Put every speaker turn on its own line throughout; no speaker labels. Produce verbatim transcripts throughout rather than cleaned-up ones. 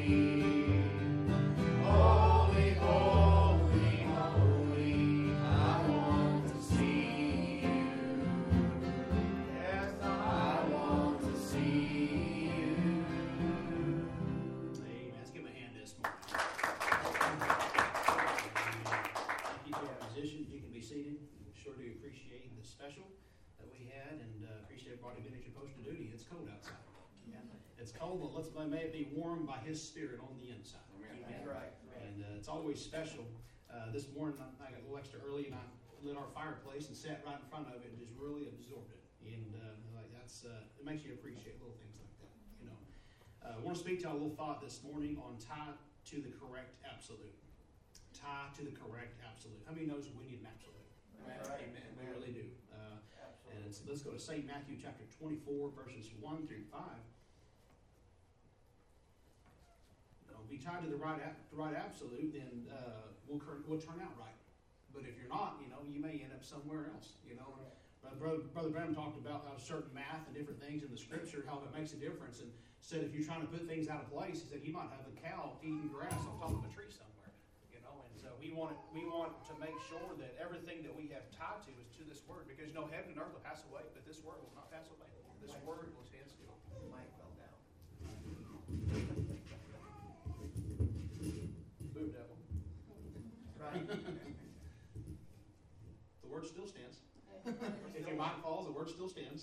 Holy, holy, holy, I want to see you. Yes, I want to see you.
Amen. Let's give him a hand this morning. Thank you to our musicians. You can be seated. We sure do appreciate the special that we had, and uh, appreciate everybody being at your post of duty. It's cold outside. Yeah. It's cold, but let's may it be warmed by His Spirit on the inside.
Amen. That's right.
And uh, it's always special. Uh, this morning I, I got a little extra early, and I lit our fireplace and sat right in front of it and just really absorbed it. And uh, like that's uh, it makes you appreciate little things like that. You know, uh, I want to speak to a little thought this morning on tie to the correct absolute. Tie to the correct absolute. How many knows we need an absolute?
Right.
Amen. We really do. Uh, and so let's go to Saint Matthew chapter twenty-four, verses one through five. You know, be tied to the right, the right absolute, then uh, we'll, we'll turn out right. But if you're not, you know, you may end up somewhere else. You know, uh, Brother, Brother Branham talked about how certain math and different things in the Scripture, how it makes a difference, and said if you're trying to put things out of place, he said you might have a cow eating grass on top of a tree somewhere. And so we want we want to make sure that everything that we have tied to is to this word, because you know heaven and earth will pass away, but this word will not pass away. This word will stand still.
Mike fell down.
Move, devil.
Right.
The word still stands. If your mic falls, the word still stands.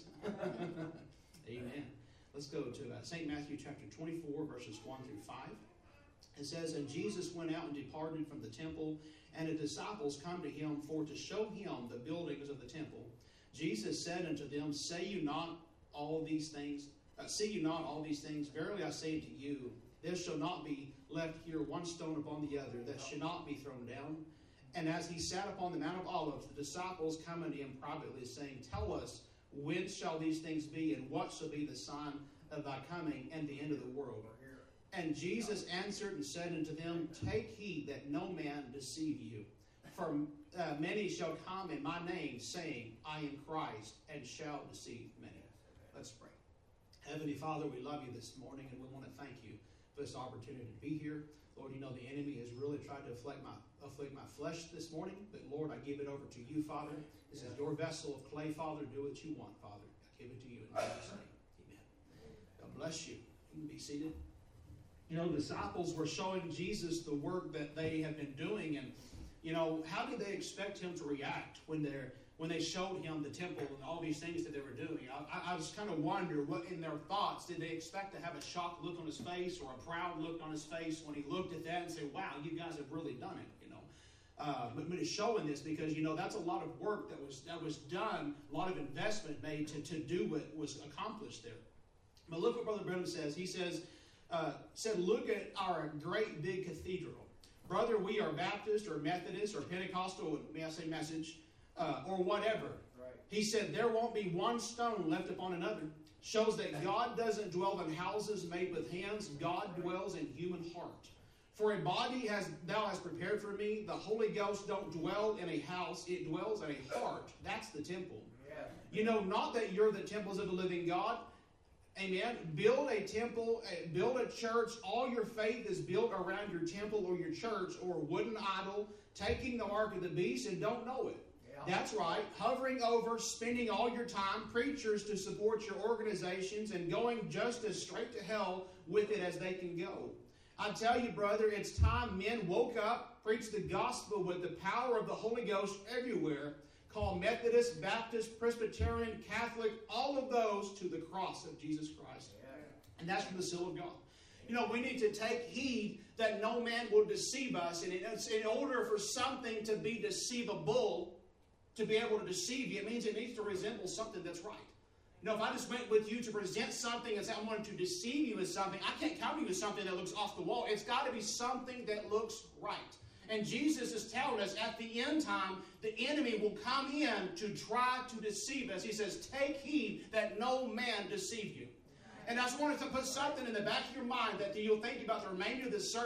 Amen. Let's go to uh, Saint Matthew chapter twenty-four, verses one through five. It says, "And Jesus went out and departed from the temple, and the disciples come to him for to show him the buildings of the temple. Jesus said unto them, Say you not all these things? Uh, see you not all these things? Verily I say unto you, there shall not be left here one stone upon the other that shall not be thrown down. And as he sat upon the Mount of Olives, the disciples come unto him privately, saying, Tell us, when shall these things be, and what shall be the sign of thy coming and the end of the world? And Jesus answered and said unto them, Take heed that no man deceive you. For uh, many shall come in my name, saying, I am Christ, and shall deceive many." Let's pray. Heavenly Father, we love you this morning, and we want to thank you for this opportunity to be here. Lord, you know the enemy has really tried to afflict my, afflict my flesh this morning, but Lord, I give it over to you, Father. This is your vessel of clay, Father. Do what you want, Father. I give it to you in Jesus' name. Amen. God bless you. You can be seated. You know, the disciples were showing Jesus the work that they have been doing, and, you know, how did they expect him to react when they're when they showed him the temple and all these things that they were doing? I, I just kind of wonder, what in their thoughts, did they expect to have a shocked look on his face or a proud look on his face when he looked at that and said, wow, you guys have really done it, you know? Uh, but, but it's showing this because, you know, that's a lot of work that was that was done, a lot of investment made to, to do what was accomplished there. But look what Brother Branham says. He says, Uh, said, look at our great big cathedral. Brother, we are Baptist or Methodist or Pentecostal, may I say message, uh, or whatever. Right. He said, there won't be one stone left upon another. Shows that God doesn't dwell in houses made with hands. God dwells in human heart. For a body has thou hast prepared for me. The Holy Ghost don't dwell in a house. It dwells in a heart. That's the temple. Yeah. You know, not that you're the temples of the living God. Amen. Build a temple, build a church. All your faith is built around your temple or your church or a wooden idol, taking the mark of the beast and don't know it. Yeah. That's right. Hovering over, spending all your time, preachers to support your organizations and going just as straight to hell with it as they can go. I tell you, brother, it's time men woke up, preached the gospel with the power of the Holy Ghost everywhere. Call Methodist, Baptist, Presbyterian, Catholic, all of those to the cross of Jesus Christ. Yeah. And that's from the seal of God. You know, we need to take heed that no man will deceive us. And in order for something to be deceivable, to be able to deceive you, it means it needs to resemble something that's right. You know, if I just went with you to present something and say, I wanted to deceive you with something, I can't come to you with something that looks off the wall. It's got to be something that looks right. And Jesus is telling us at the end time, the enemy will come in to try to deceive us. He says, take heed that no man deceive you. And I just wanted to put something in the back of your mind that you'll think about the remainder of this service.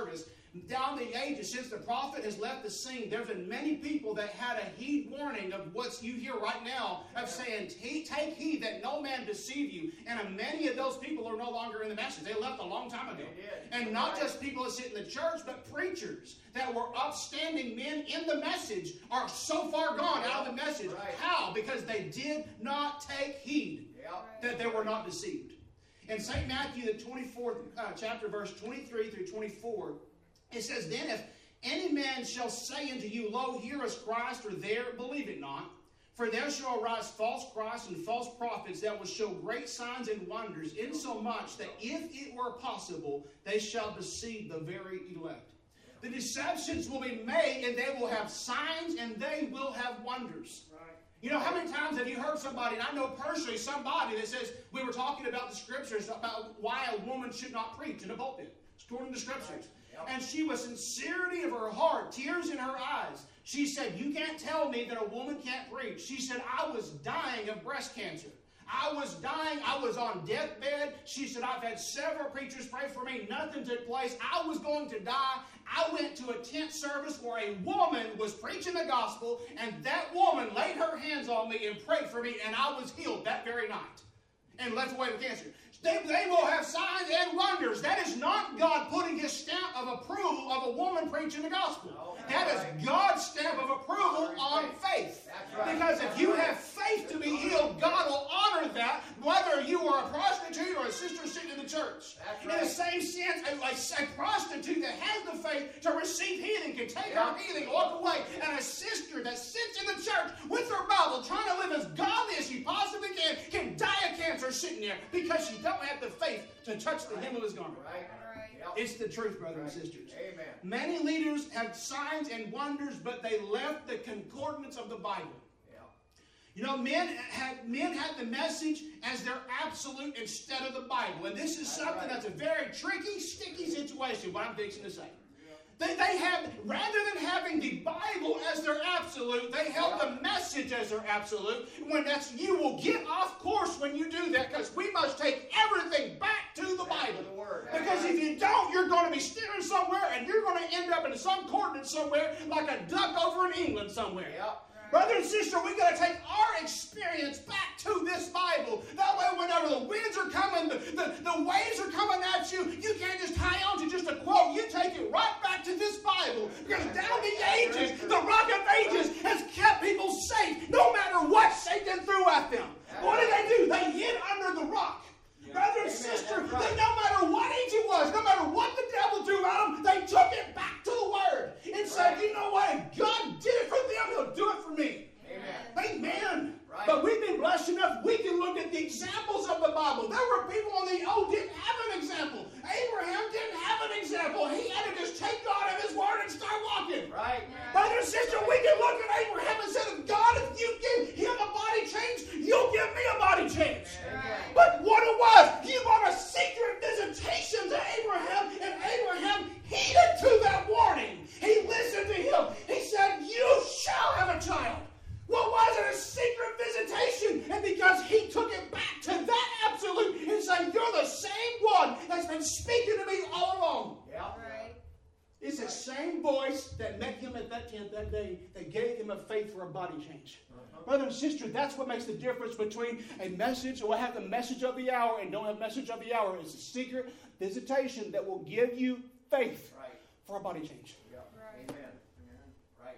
Down the ages, since the prophet has left the scene, there's been many people that had a heed warning of what you hear right now of saying, take heed that no man deceive you. And many of those people are no longer in the message. They left a long time ago. And not just people that sit in the church, but preachers that were upstanding men in the message are so far gone out of the message.
Right.
How? Because they did not take heed
Yep.
that they were not deceived. In Saint Matthew, the twenty-fourth uh, chapter, verse twenty-three through twenty-four, it says, Then if any man shall say unto you, Lo, here is Christ, or there, believe it not. For there shall arise false Christs and false prophets that will show great signs and wonders, insomuch that if it were possible, they shall deceive the very elect. The deceptions will be made, and they will have signs, and they will have wonders. You know, how many times have you heard somebody, and I know personally somebody that says, we were talking about the scriptures, about why a woman should not preach in a pulpit. It's according to the scriptures.
Yep.
And she, with sincerity of her heart, tears in her eyes, she said, you can't tell me that a woman can't preach. She said, I was dying of breast cancer. I was dying. I was on deathbed. She said, I've had several preachers pray for me. Nothing took place. I was going to die. I went to a tent service where a woman was preaching the gospel, and that woman laid her hands on me and prayed for me, and I was healed that very night and left away with cancer. They, they will have signs and wonders. That is not God putting his stamp of approval of a woman preaching the gospel.
No,
that is
right.
God's stamp of approval on faith.
That's right.
Because if you have faith to be healed, God will honor that, whether you are a prostitute or a sister sitting in the church.
That's
In
right.
the same sense, a, a, a prostitute that has the faith to receive healing can take
Yeah.
her healing, walk away. And a sister that sits in the church with her Bible, trying to live as godly as she possibly can, can die of cancer sitting there because she don't have the faith to touch the hem of his garment.
Right.
Right.
Yep.
It's the truth, brothers and
Right.
sisters.
Amen.
Many leaders have signs and wonders, but they left the concordance of the Bible.
Yep.
You know, men had men had the message as their absolute instead of the Bible. And this is
That's
something
right.
that's a very tricky, sticky situation, what I'm fixing to say. They, they have, rather than having the Bible as their absolute, they held
Yeah.
the message as their absolute. When that's, you will get off course when you do that, because we must take everything back to the
Back to
Bible.
the Word.
Because if you don't, you're going to be steering somewhere, and you're going to end up in some coordinate somewhere, like a duck over in England somewhere.
Yep.
Brother and sister, we got to take our experience back to this Bible. That way, whenever the winds are coming, the, the, the waves are coming at you, you can't just hang on to just a quote. You take it right back to this Bible. Because down the ages, the Rock of Ages has kept people safe, no matter what Satan threw at them. What did they do? They hid under the rock. Brother and
Amen.
sister,
That's right.
they, no matter what age it was, no matter what the devil threw at them, they took it back to the Word and said,
Right.
you know what? If God did it for them, he'll do it for me.
Amen.
Amen.
Right.
But we've been blessed enough, we can look at the examples of the Bible. There were people on the old didn't have an example. Abraham didn't have an example. He had to just take God at his word and start walking.
Right.
Brother and sister, we can look at Abraham and say, God, if you give him a body change, you'll give me a body change.
Amen.
But what it was, he brought a secret visitation to Abraham, and Abraham heeded to that warning. He listened to him. He said, you shall have a child. What was it? A secret visitation. And because he took it back to that absolute and said, you're the same one that's been speaking to me all along.
Yep.
Right.
It's the same voice that met him at that tent that day that gave him a faith for a body change.
Uh-huh.
Brother and sister, that's what makes the difference between a message or have the message of the hour and don't have message of the hour. It's a secret visitation that will give you faith
Right.
for a body change.
Yep.
Right.
Amen. Right.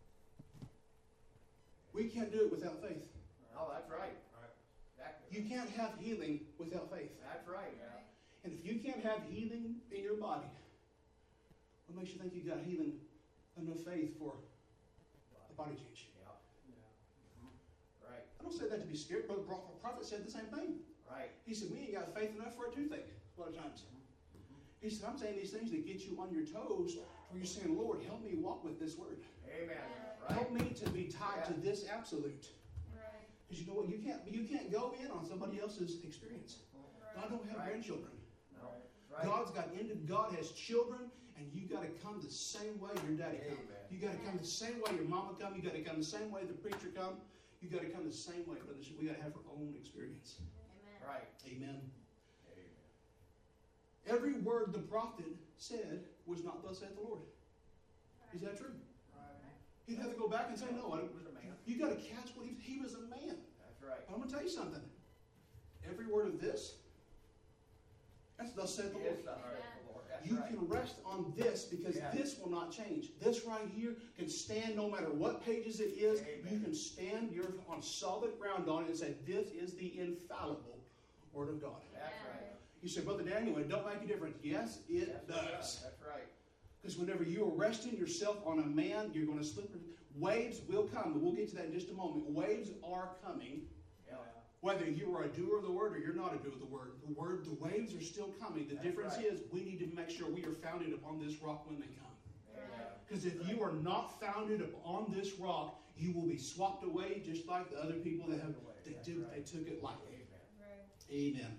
We can't do it without faith.
Oh, that's right. Right. Exactly.
You can't have healing without faith.
That's right.
And if you can't have healing in your body, what makes you think you got healing, enough faith for a body change?
Yep. Right.
I don't say that to be scared. Brother the prophet said the same thing.
Right.
He said, we ain't got faith enough for a toothache a lot of times. He said, I'm saying these things that get you on your toes where you're saying, Lord, help me walk with this word.
Amen. Right.
Help me to be tied to
Yeah.
this absolute.
Right.
Because you know what? You can't, you can't go in on somebody else's experience. God don't have
Right.
grandchildren.
No. Right.
God's got into, God has children, and you got to come the same way your daddy come.
Amen.
You got to come the same way your mama come. You got to come the same way the preacher come. You got to come the same way, brothers. We got to have our own experience.
Amen.
Right.
Amen.
Amen.
Every word the prophet said was not thus saith the Lord. Is that true?
Right.
He'd have to go back and say, no, I
He
don't,
was a man.
you got to catch what he, he was a man.
That's right.
I'm going to tell you something. Every word of this, that's thus saith the
He
Lord.
is the heart of the Lord. That's
You
right.
can rest on this because
Yeah.
this will not change. This right here can stand no matter what pages it is.
Amen.
You can stand you're on solid ground on it and say, this is the infallible Word of God.
That's right.
You say, Brother Daniel, it don't make a difference. Yes, it
Yes,
does.
That's right.
Because whenever you are resting yourself on a man, you're going to slip. Waves will come. And we'll get to that in just a moment. Waves are coming.
Yeah.
Whether you are a doer of the word or you're not a doer of the word, the word, the waves are still coming. The
That's
difference
right.
is we need to make sure we are founded upon this rock when they come.
Amen.
Because if you are not founded upon this rock, you will be swapped away just like the other people that have they
That's
did
right.
they took it lightly.
Amen.
Amen.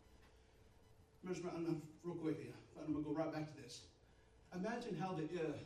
Mister Brown, real quickly, I'm going to go right back to this. Imagine how the uh,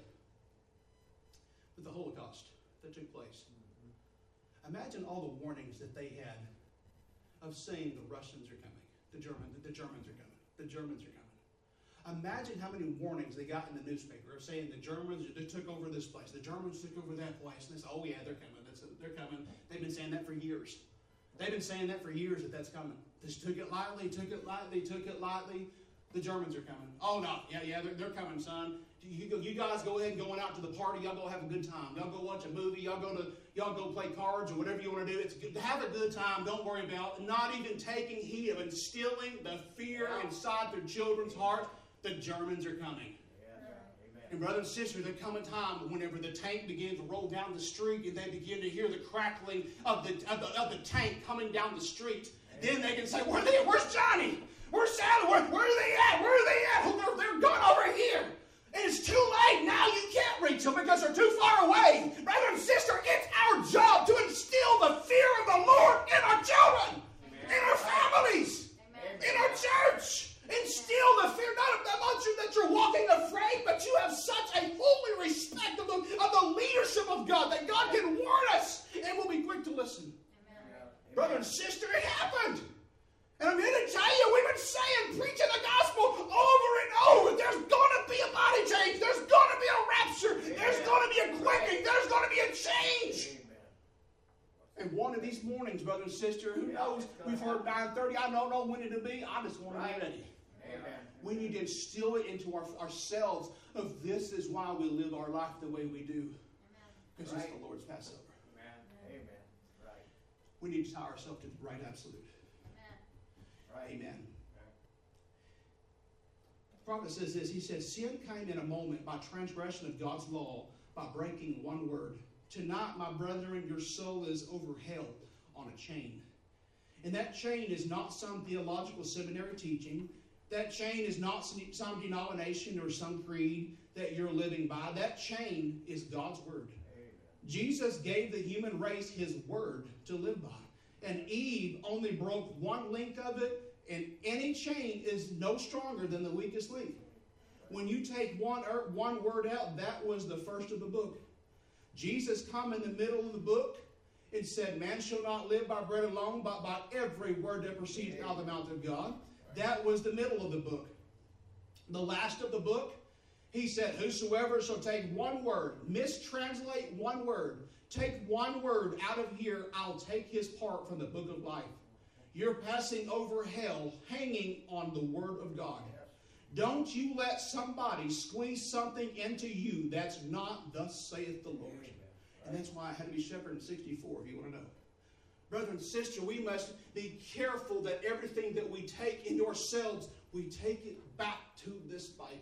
with the Holocaust that took place. Imagine all the warnings that they had of saying the Russians are coming, the Germans, the Germans are coming, the Germans are coming. Imagine how many warnings they got in the newspaper of saying the Germans they took over this place, the Germans took over that place, and they said, "Oh yeah, they're coming. That's they're coming." They've been saying that for years. They've been saying that for years that that's coming. Just took it lightly, took it lightly, took it lightly. The Germans are coming. Oh no, yeah, yeah, they're, they're coming, son. You, go, you guys go ahead and going out to the party. Y'all go have a good time. Y'all go watch a movie. Y'all go to y'all go play cards or whatever you want to do. It's good. Have a good time. Don't worry about not even taking heed of instilling the fear inside their children's hearts. The Germans are coming.
Yeah. Amen.
And brothers and sisters, there come a time whenever the tank begins to roll down the street and they begin to hear the crackling of the of the, of the tank coming down the street. Then they can say, "Where are they? Where's Johnny? Where's Sally? Where, where are they at? Where are they at? Oh, they're, they're gone over here." And it's too late. Now you can't reach them because they're too far away. Brother and sister, it's our job to instill the fear of the Lord in our children,
Amen.
in our families,
Amen.
in our church. Instill the fear, not about you that you're walking afraid, but you have such a holy respect of the, of the leadership of God that God can warn us and we'll be quick to listen.
Yeah.
Brother and sister, it happened. And I'm here to tell you, we've been saying, preaching the gospel over and over. There's going to be a body change. There's going to be a rapture. There's going to be a quickening. There's going to be a change.
Amen.
And one of these mornings, brother and sister, who knows? We've heard nine thirty. I don't know when it'll be. I just want to be ready.
Amen.
We need to instill it into our, ourselves of this is why we live our life the way we do. Because it's
Right.
the Lord's Passover.
Amen. Amen. Right.
We need to tie ourselves to the right absolute.
Right.
Amen. The prophet says this. He says, sin came in a moment by transgression of God's law, by breaking one word. Tonight, my brethren, your soul is overheld on a chain. And that chain is not some theological seminary teaching. That chain is not some denomination or some creed that you're living by. That chain is God's word.
Amen.
Jesus gave the human race his word to live by. And Eve only broke one link of it, and any chain is no stronger than the weakest link. When you take one, one word out, that was the first of the book. Jesus come in the middle of the book and said, man shall not live by bread alone, but by every word that proceeds out of the mouth of God. That was the middle of the book. The last of the book, he said, whosoever shall take one word, mistranslate one word, take one word out of here, I'll take his part from the book of life. You're passing over hell hanging on the word of God. Don't you let somebody squeeze something into you that's not thus saith the Lord. And that's why I had to be shepherd in sixty-four, if you want to know. Brother and sister, we must be careful that everything that we take into ourselves, we take it back to this Bible.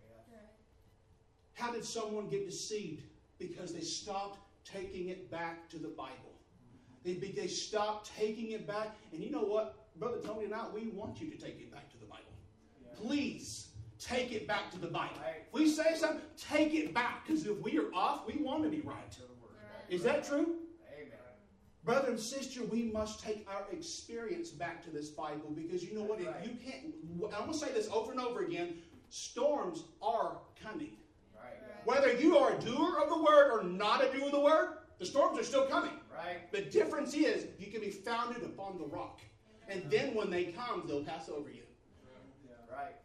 How did someone get deceived? Because they stopped taking it back to the Bible. They, they stopped taking it back. And you know what? Brother Tony and I, we want you to take it back to the Bible. Please take it back to the Bible. If we say something, take it back. Because if we are off, we want to be right. Is that true?
Amen.
Brother and sister, we must take our experience back to this Bible. Because you know what? If you can't, I'm going to say this over and over again. Storms are coming.
Right.
Whether you are a doer of the word or not a doer of the word, the storms are still coming.
Right.
The difference is you can be founded upon the rock. And then when they come, they'll pass over you.
Right.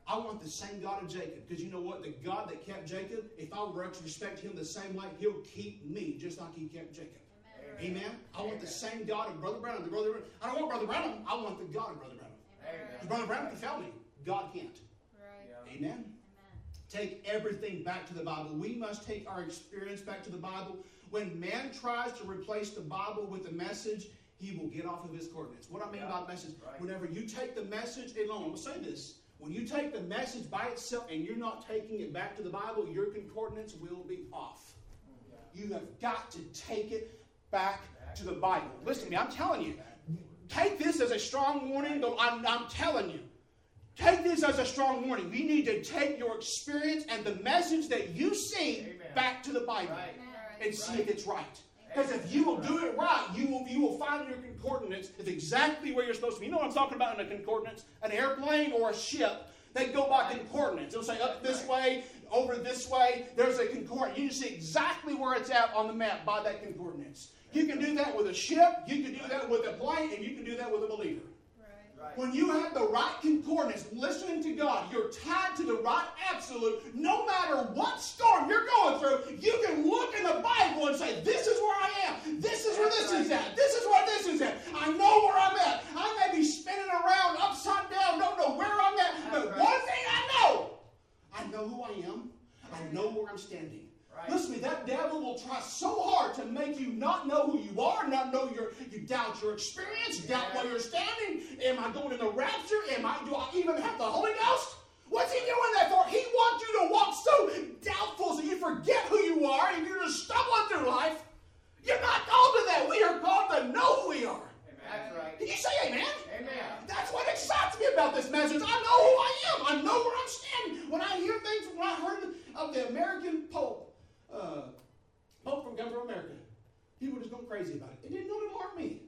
I want the same God of Jacob. Because you know what? The God that kept Jacob, if I were to respect him the same way, he'll keep me just like he kept Jacob. Amen. Amen. I want the same God of Brother Branham. The brother, I don't want Brother Branham. I want the God of Brother Branham. Because Brother Branham can fail me. God can't. Right. Amen. Amen. Take everything back to the Bible. We must take our experience back to the Bible. When man tries to replace the Bible with the message, he will get off of his coordinates. What I mean yeah. by message, right. whenever you take the message alone, I'm going to say this. When you take the message by itself and you're not taking it back to the Bible, your concordance will be off. Yeah. You have got to take it back to the Bible. Listen to me, I'm telling you. Take this as a strong warning. I'm, I'm telling you. Take this as a strong warning. We need to take your experience and the message that you see Amen. Back to the Bible right. and see right. if it's right. Because if you will do it right, you will, you will find your concordance is exactly where you're supposed to be. You know what I'm talking about in a concordance? An airplane or a ship, they go by right. concordance. It'll say up this way, over this way. There's a concordance. You see exactly where it's at on the map by that concordance. You can do that with a ship, you can do that with a plane, and you can do that with a believer. Right. When you have the right concordance, listening to God, you're tied to the right absolute. No matter what storm you're going through, you can look in the Bible and say, this is where I am. This is where this is at. This is where this is at. I know where I'm at. I may be spinning around upside down, don't know where I'm at. But one thing I know, I know who I am. I know where I'm standing. Right. Listen to me, that devil will try so hard to make you not know who you are, not know your, you doubt your experience, yeah. doubt where you're standing. Am I going in the rapture? Am I, do I even have the Holy Ghost? What's he doing that for? He wants you to walk so doubtful so you forget who you are and you're just stumbling through life. You're not called to that. We are called to know who we are.
Amen. That's right.
Can you say amen?
Amen.
That's what excites me about this message. I know who I am. I know where I'm standing. When I hear things, when I heard of the American Pope, Uh, Pope from Governor of America. People just go crazy about it. It didn't alarm me.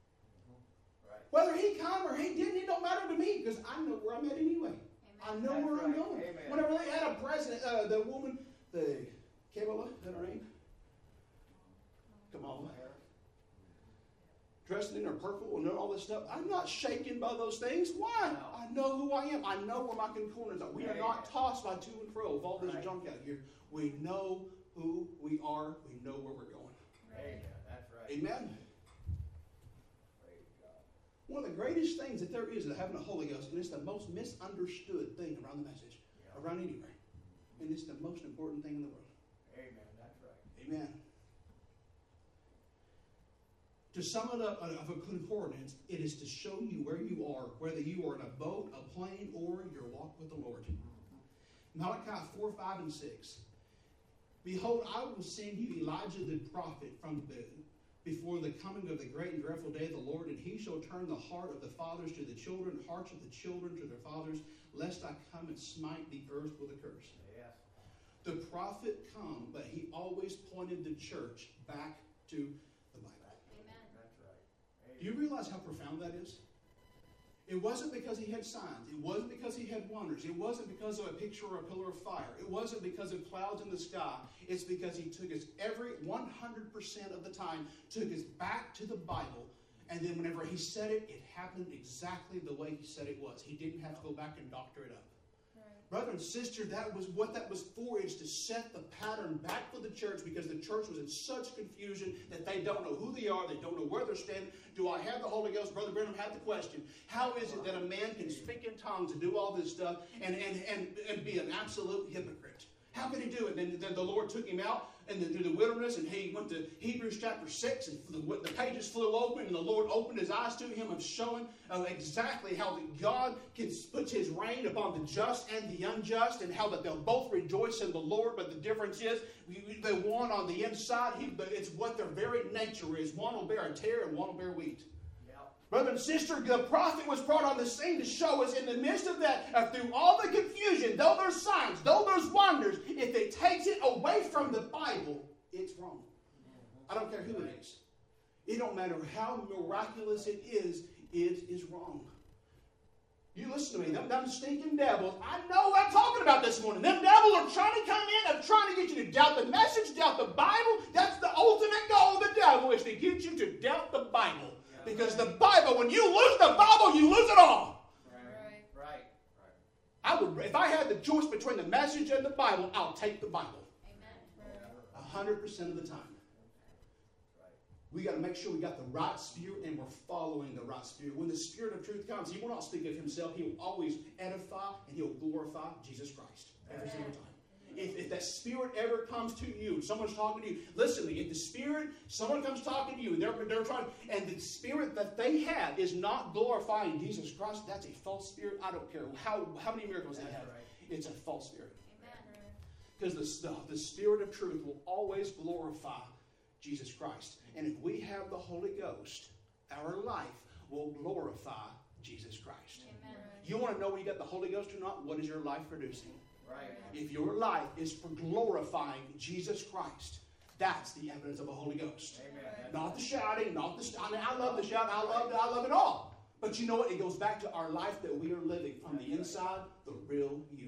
Right. Whether he come or he didn't, it don't matter to me because I know where I'm at anyway. Amen. I know That's where right. I'm going. Amen. Whenever they had a president, uh, the woman, the Kamala, is that her name? Kamala. Dressed in her purple and all this stuff. I'm not shaken by those things. Why? No. I know who I am. I know where my concordance are. We Amen. Are not tossed by to and fro of all this right. junk out here. We know who we are. We know where we're going.
Amen. That's right.
Amen. Praise God. One of the greatest things that there is is having a Holy Ghost, and it's the most misunderstood thing around the message, yeah. around anywhere. And it's the most important thing in the world.
Amen. That's right.
Amen. To sum it up of a concordance, it is to show you where you are, whether you are in a boat, a plane, or your walk with the Lord. Malachi four, five, and six. Behold, I will send you Elijah the prophet from the, before the coming of the great and dreadful day of the Lord, and he shall turn the heart of the fathers to the children, hearts of the children to their fathers, lest I come and smite the earth with a curse.
Yes.
The prophet come, but he always pointed the church back to the Bible.
Amen. That's right. Amen.
Do you realize how profound that is? It wasn't because he had signs. It wasn't because he had wonders. It wasn't because of a picture or a pillar of fire. It wasn't because of clouds in the sky. It's because he took us every one hundred percent of the time, took us back to the Bible. And then whenever he said it, it happened exactly the way he said it was. He didn't have to go back and doctor it up. Brother and sister, that was what that was for, is to set the pattern back for the church, because the church was in such confusion that they don't know who they are, they don't know where they're standing. Do I have the Holy Ghost? Brother Branham had the question. How is it that a man can speak in tongues and do all this stuff and, and, and, and be an absolute hypocrite? How could he do it? Then, then the Lord took him out and through the wilderness, and he went to Hebrews chapter six, and the, the pages flew open, and the Lord opened his eyes to him of showing uh, exactly how that God can put his rain upon the just and the unjust, and how that they'll both rejoice in the Lord. But the difference is, the one on the inside, he, it's what their very nature is. One will bear a tare and one will bear wheat. Brother and sister, the prophet was brought on the scene to show us in the midst of that, uh, through all the confusion, though there's signs, though there's wonders, if it takes it away from the Bible, it's wrong. I don't care who it is. It don't matter how miraculous it is, it is wrong. You listen to me. Them, them stinking devils, I know what I'm talking about this morning. Them devils are trying to come in and trying to get you to doubt the message, doubt the Bible. That's the ultimate goal of the devil, is to get you to doubt the Bible. Because the Bible, when you lose the Bible, you lose it all.
Right, right, right.
I would, if I had the choice between the Message and the Bible, I'll take the Bible. A hundred percent of the time. We got to make sure we got the right spirit and we're following the right spirit. When the Spirit of truth comes, he will not speak of himself. He will always edify and he'll glorify Jesus Christ every single time. If, if that spirit ever comes to you, someone's talking to you, listen to me. If the spirit, someone comes talking to you, they're, they're trying, and the spirit that they have is not glorifying Jesus Christ, that's a false spirit. I don't care how, how many miracles they have. It's a false spirit. Because the, the, the Spirit of truth will always glorify Jesus Christ. And if we have the Holy Ghost, our life will glorify Jesus Christ. Amen. You want to know when you got the Holy Ghost or not? What is your life producing? Right. If your life is for glorifying Jesus Christ, that's the evidence of a Holy Ghost. Amen. Not the shouting, not the. I mean, I love the shout. I love. I love it all. But you know what? It goes back to our life that we are living from the inside, the real you.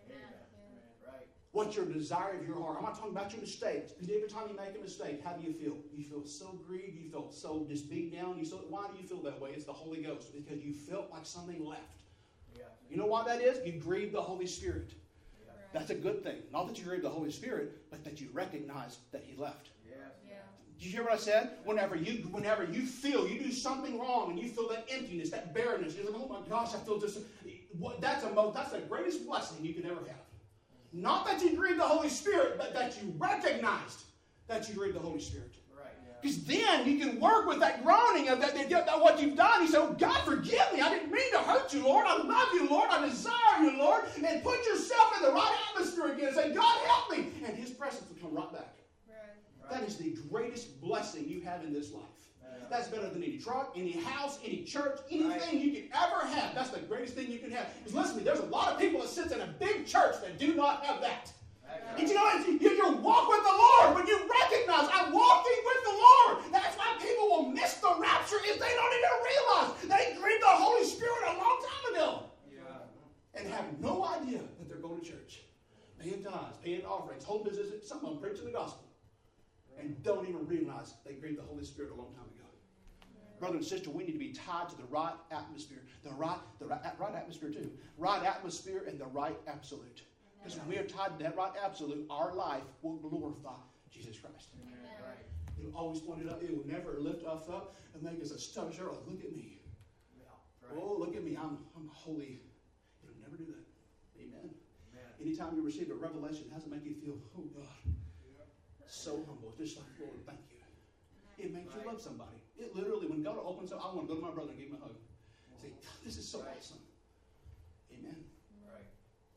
What's your desire of your heart? I'm not talking about your mistakes. Because every time you make a mistake, how do you feel? You feel so grieved. You feel so just beat down. You so, why do you feel that way? It's the Holy Ghost. Because you felt like something left. Yeah. You know why that is? You grieved the Holy Spirit. Yeah. That's a good thing. Not that you grieved the Holy Spirit, but that you recognize that He left. Yeah. Yeah. Did you hear what I said? Whenever you, whenever you feel you do something wrong and you feel that emptiness, that barrenness, you're like, oh my gosh, I feel just. That's a most. That's the greatest blessing you could ever have. Not that you grieved the Holy Spirit, but that you recognized that you grieved the Holy Spirit. Because right, yeah. Then you can work with that groaning of that, that, that what you've done. You say, oh, God, forgive me. I didn't mean to hurt you, Lord. I love you, Lord. I desire you, Lord. And put yourself in the right atmosphere again and say, God, help me. And His presence will come right back. Right. That is the greatest blessing you have in this life. That's better than any truck, any house, any church, anything right. you can ever have. That's the greatest thing you can have. Because listen to me, there's a lot of people that sit in a big church that do not have that. Right. And you know, you, you walk with the Lord, but you recognize, I'm walking with the Lord. That's why people will miss the rapture if they don't even realize they grieved the Holy Spirit a long time ago. Yeah. And have no idea that they're going to church. Paying tithes, paying offerings, home visits, some of them preaching the gospel. And don't even realize they grieved the Holy Spirit a long time ago. Brother and sister, we need to be tied to the right atmosphere. The right, the right, right atmosphere too. Right atmosphere and the right absolute. Because when we are tied to that right absolute, our life will glorify Jesus Christ. Right. It will always point it up. It will never lift us up and make us a stubborn. Oh, look at me. Yeah, right. Oh, look at me. I'm, I'm holy. It will never do that. Amen. Amen. Anytime you receive a revelation, how does it make you feel? Oh, God. Yeah. So humble. Just like, Lord, thank you. It makes right. you love somebody. It literally, when God opens up, I want to go to my brother and give him a hug. Say, this is so right. awesome. Amen. Right.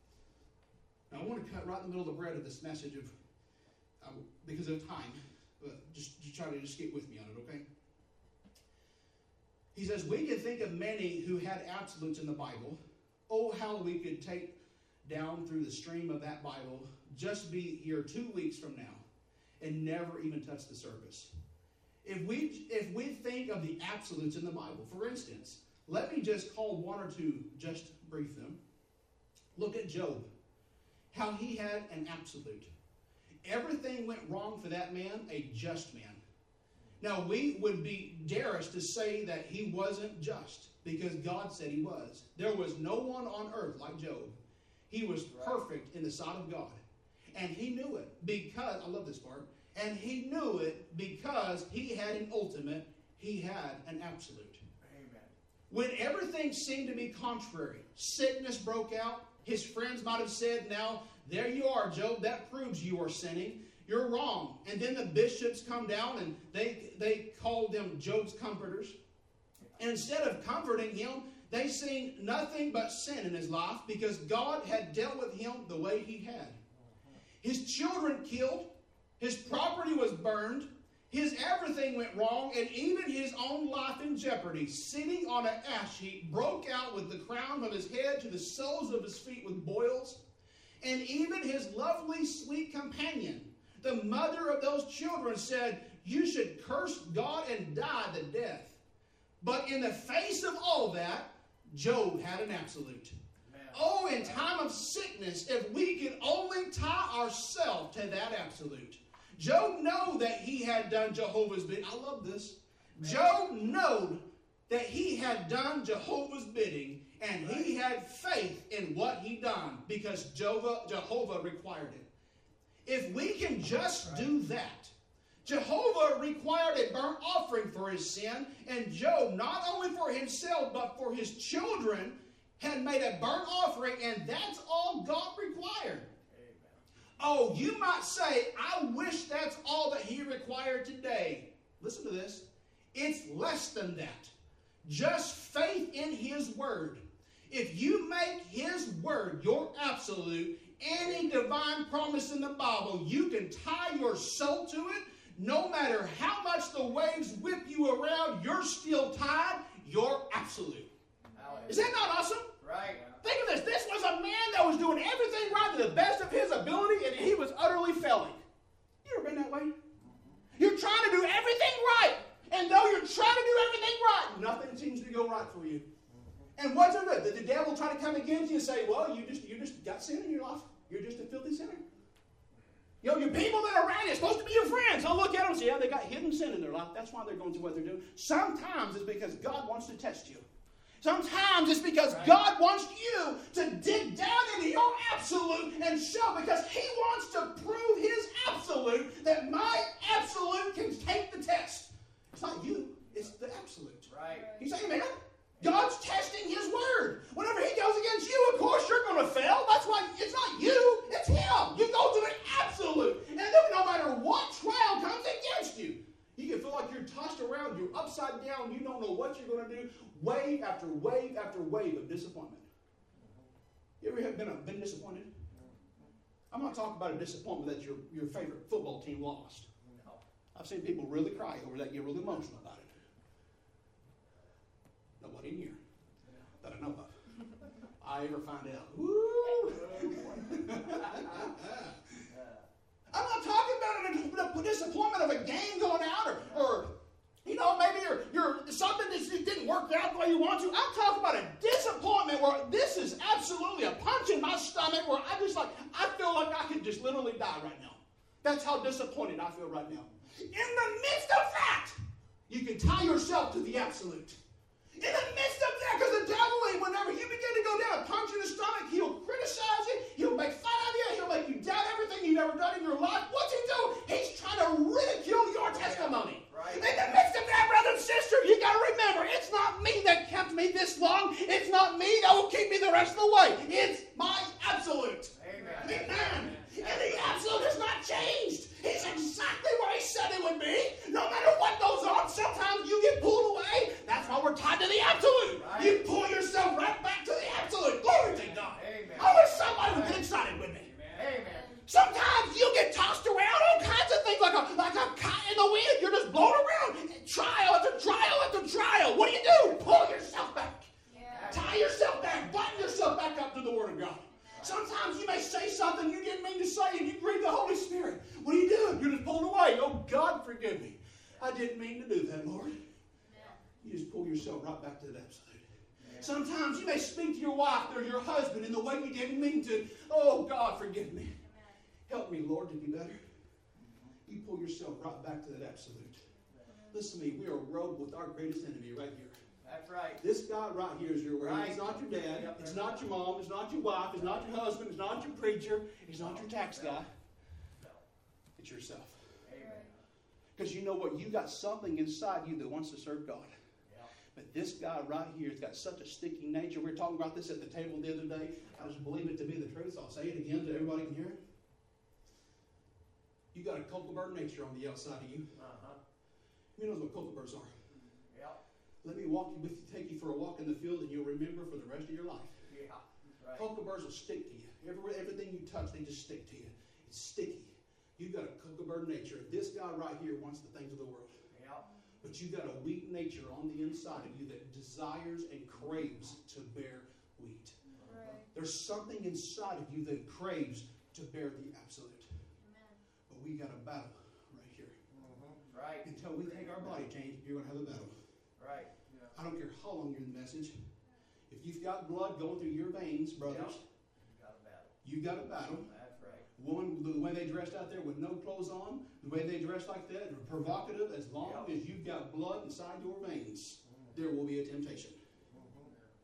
Now, I want to cut right in the middle of the bread of this message of, uh, because of time, but just, just try to just get with me on it, okay? He says, we can think of many who had absolutes in the Bible. Oh, how we could take down through the stream of that Bible, just be here two weeks from now, and never even touch the surface. If we, if we think of the absolutes in the Bible, for instance, let me just call one or two, just brief them. Look at Job, how he had an absolute. Everything went wrong for that man, a just man. Now, we would be daring to say that he wasn't just, because God said he was. There was no one on earth like Job. He was perfect in the sight of God. And he knew it because, I love this part, and he knew it because he had an ultimate, he had an absolute. Amen. When everything seemed to be contrary, sickness broke out, his friends might have said, now, there you are, Job, that proves you are sinning. You're wrong. And then the bishops come down and they, they called them Job's comforters. And instead of comforting him, they seen nothing but sin in his life because God had dealt with him the way he had. His children killed. His property was burned. His everything went wrong. And even his own life in jeopardy, sitting on an ash heap, broke out with the crown of his head to the soles of his feet with boils. And even his lovely, sweet companion, the mother of those children, said, you should curse God and die the death. But in the face of all that, Job had an absolute. Man. Oh, in time of sickness, if we could only tie ourselves to that absolute. Job knew that he had done Jehovah's bidding. I love this. Man. Job knew that he had done Jehovah's bidding, And he had faith in what he done because Jehovah, Jehovah required it. If we can just do that, Jehovah required a burnt offering for his sin, and Job, not only for himself, but for his children, had made a burnt offering, and that's all God required. Amen. Oh, you might say, I wish that's all that he required today. Listen to this. It's less than that. Just faith in his word. If you make his word your absolute, any divine promise in the Bible, you can tie your soul to it. No matter how much the waves whip you around, you're still tied. You're absolute. Is that not awesome?
Right.
Think of this. This was a man that was doing everything right to the best of his ability, and he was utterly failing. You ever been that way? You're trying to do everything right, and though you're trying to do everything right, nothing seems to go right for you. And what's it good? Did the devil try to come against you and say, well, you just you just got sin in your life. You're just a filthy sinner. You know, your people that are around you are supposed to be your friends. I'll look at them and say, yeah, they got hidden sin in their life. That's why they're going through what they're doing. Sometimes it's because God wants to test you. Sometimes it's because right. God wants you to dig down into your absolute and show, because he wants to prove his absolute, that my absolute can take the test. It's not you, it's the absolute.
Right.
You say amen? God's testing his word. Whenever he goes against you, of course you're going to fail. That's why it's not you, it's him. You go to an absolute. And then no matter what trial comes against you, you can feel like you're tossed around, you're upside down, you don't know what you're going to do. Wave after wave after wave of disappointment. You ever have been, been disappointed? I'm not talking about a disappointment that your, your favorite football team lost.
No.
I've seen people really cry over that, get really emotional about it. Nobody in here that I know of. I ever find out. Woo! I'm not talking about a disappointment of a game going out, or, or you know, maybe you're, you're something that just didn't work out the way you want to. I'm talking about a disappointment where this is absolutely a punch in my stomach, where I just like, I feel like I could just literally die right now. That's how disappointed I feel right now. In the midst of that, you can tie yourself to the absolute. In the midst of that, because the devil, whenever you begin to go down a punch in the stomach, he'll criticize you, he'll make fun of you, he'll make you doubt everything you've ever done in your life. What's he doing? He's trying to ridicule your testimony. Right. In the midst of that, brother and sister, you got to remember, it's not me that kept me this long. It's not me that will keep me the rest of the way. It's my absolute. Amen. Amen. And the absolute has not changed. He's exactly where he said he would be. No matter what goes on, sometimes you get pulled away. That's why we're tied to the absolute. Right. You pull yourself right back to the absolute. Glory to God. Amen. I wish somebody would get excited with me. Amen. Sometimes you get tossed around, all kinds of things, like a, like a kite in the wind. You're just blown around. Trial after trial after trial. What do you do? Pull yourself back. Yeah. Tie yourself back. Button yourself back up to the Word of God. Sometimes you may say something you didn't mean to say, and you grieve the Holy Spirit. What are you doing? You're just pulling away. Oh, God, forgive me. I didn't mean to do that, Lord. You just pull yourself right back to that absolute. Sometimes you may speak to your wife or your husband in the way you didn't mean to. Oh, God, forgive me. Help me, Lord, to be better. You pull yourself right back to that absolute. Listen to me. We are rode with our greatest enemy right here.
That's right.
This guy right here is your word.
Right.
It's not your dad. Yep, it's not your mom. It's not your wife. It's not your husband. It's not your preacher. It's not your tax guy.
No.
It's yourself.
Amen.
Because you know what? You got something inside you that wants to serve God.
Yep.
But this guy right here has got such a sticky nature. We were talking about this at the table the other day. I just believe it to be the truth. So I'll say it again so everybody can hear it. You got a cultivar nature on the outside of you.
Uh-huh.
Who knows what cultivars are?
Yep.
Let me walk you with you, take you for a walk in the field, and you'll remember for the rest of your life.
Yeah. Right.
Cultivars will stick to you. Every, everything you touch, they just stick to you. It's sticky. You've got a cultivar nature. This guy right here wants the things of the world.
Yep.
But you've got a wheat nature on the inside of you that desires and craves to bear wheat.
Right.
There's something inside of you that craves to bear the absolute.
Amen.
But we got a battle right here.
Mm-hmm. Right.
Until we take our body change, you're going to have a battle.
Right. Yeah.
I don't care how long you're in the message. If you've got blood going through your veins, brothers,
Yep. You got a battle.
you got a battle.
That's right.
Woman, the way they dressed out there with no clothes on, the way they dressed like that, they're provocative. As long
Yep.
as you've got blood inside your veins,
Mm-hmm.
there will be a temptation.
Mm-hmm.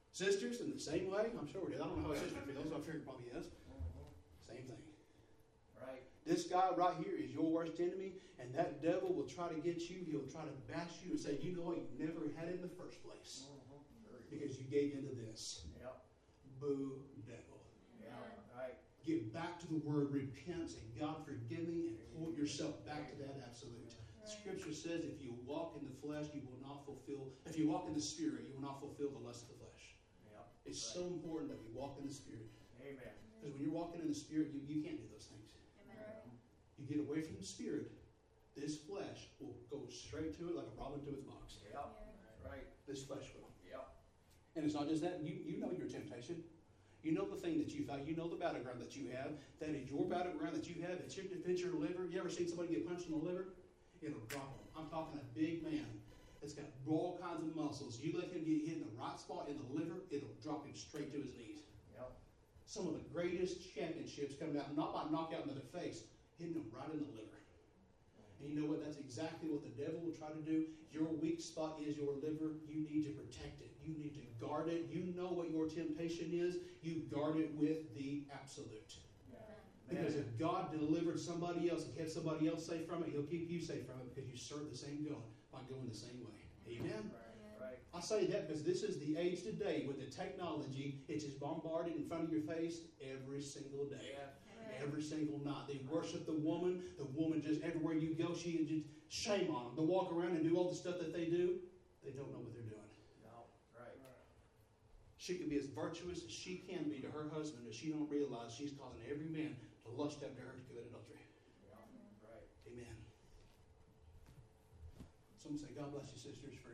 Sisters, in the same way, I'm sure it is. I don't know how a sister feels. I'm sure it probably is. Same thing.
Right.
This guy right here is your worst enemy, and that devil will try to get you. He'll try to bash you and say, you know what, you never had it in the first place because you gave into this.
Yep.
Boo, devil.
Yeah. Right.
Get back to the word, repent, say, God, forgive me, and pull yourself back to that absolute. Scripture says if you walk in the flesh, you will not fulfill, if you walk in the Spirit, you will not fulfill the lust of the flesh.
Yep.
It's
Right.
so important that we walk in the Spirit.
Amen.
Because when you're walking in the Spirit, you, you can't do those things.
Amen.
You get away from the Spirit, this flesh will go straight to it like a robin to its box.
Yep. That's right.
This flesh will.
Yep.
And it's not just that. You, you know your temptation. You know the thing that you fight. You know the battleground that you have. That is your battleground that you have. It's your, if it's your liver. You ever seen somebody get punched in the liver? It'll drop them. I'm talking a big man that's got all kinds of muscles. You let him get hit in the right spot in the liver, it'll drop him straight to his knees.
Yep.
Some of the greatest championships coming out, not by knockout in the face, hitting them right in the liver. And you know what? That's exactly what the devil will try to do. Your weak spot is your liver. You need to protect it. You need to guard it. You know what your temptation is. You guard it with the absolute. Because if God delivered somebody else and kept somebody else safe from it, He'll keep you safe from it because you serve the same God by going the same way. Amen?
Right. Right.
I say that because this is the age today with the technology. It's just bombarded in front of your face every single day.
Yeah.
Every single night. They worship the woman. The woman just everywhere you go, she just shame on them. They walk around and do all the stuff that they do. They don't know what they're doing.
No. Right.
She can be as virtuous as she can be to her husband, if she don't realize she's causing every man to lust after her to commit adultery.
Yeah. Right.
Amen. Someone say, God bless you, sisters, for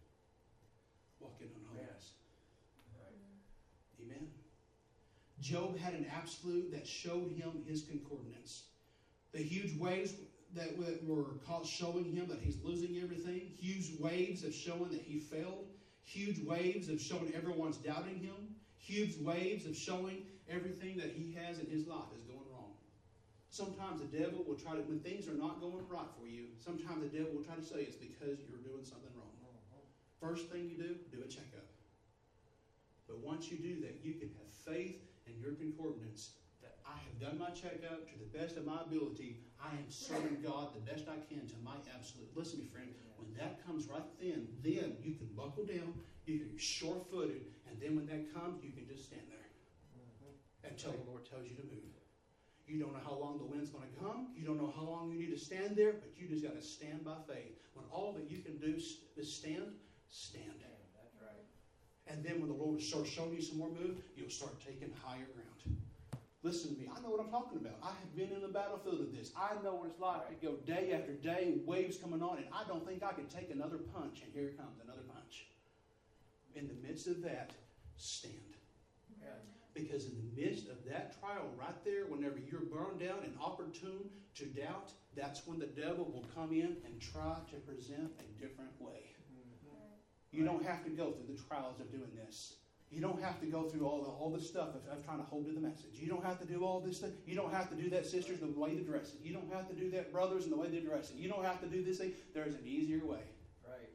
walking on holiness.
Right.
Amen. Job had an absolute that showed him his concordance. The huge waves that were showing him that he's losing everything. Huge waves of showing that he failed. Huge waves of showing everyone's doubting him. Huge waves of showing everything that he has in his life is going wrong. Sometimes the devil will try to, when things are not going right for you, sometimes the devil will try to say it's because you're doing something wrong. First thing you do, do a checkup. But once you do that, you can have faith in your concordance that I have done my checkup to the best of my ability. I am serving God the best I can to my absolute. Listen to me, friend. When that comes right then, then you can buckle down, you can be sure-footed, and then when that comes, you can just stand there until the Lord tells you to move. You don't know how long the wind's going to come. You don't know how long you need to stand there, but you just got to stand by faith. When all that you can do is stand, stand.
That's right.
And then when the Lord starts showing you some more move, you'll start taking higher ground. Listen to me. I know what I'm talking about. I have been in the battlefield of this. I know what it's like to go day after day, waves coming on, and I don't think I can take another punch. And here it comes, another punch. In the midst of that, stand.
Yeah.
Because in the midst of that trial right there, whenever you're burned down and opportune to doubt, that's when the devil will come in and try to present a different way. You don't have to go through the trials of doing this. You don't have to go through all the, all the stuff of, of trying to hold to the message. You don't have to do all this stuff. You don't have to do that, sisters, the way they dress it. You don't have to do that, brothers, and the way they dress it. You don't have to do this thing. There's an easier way.
Right.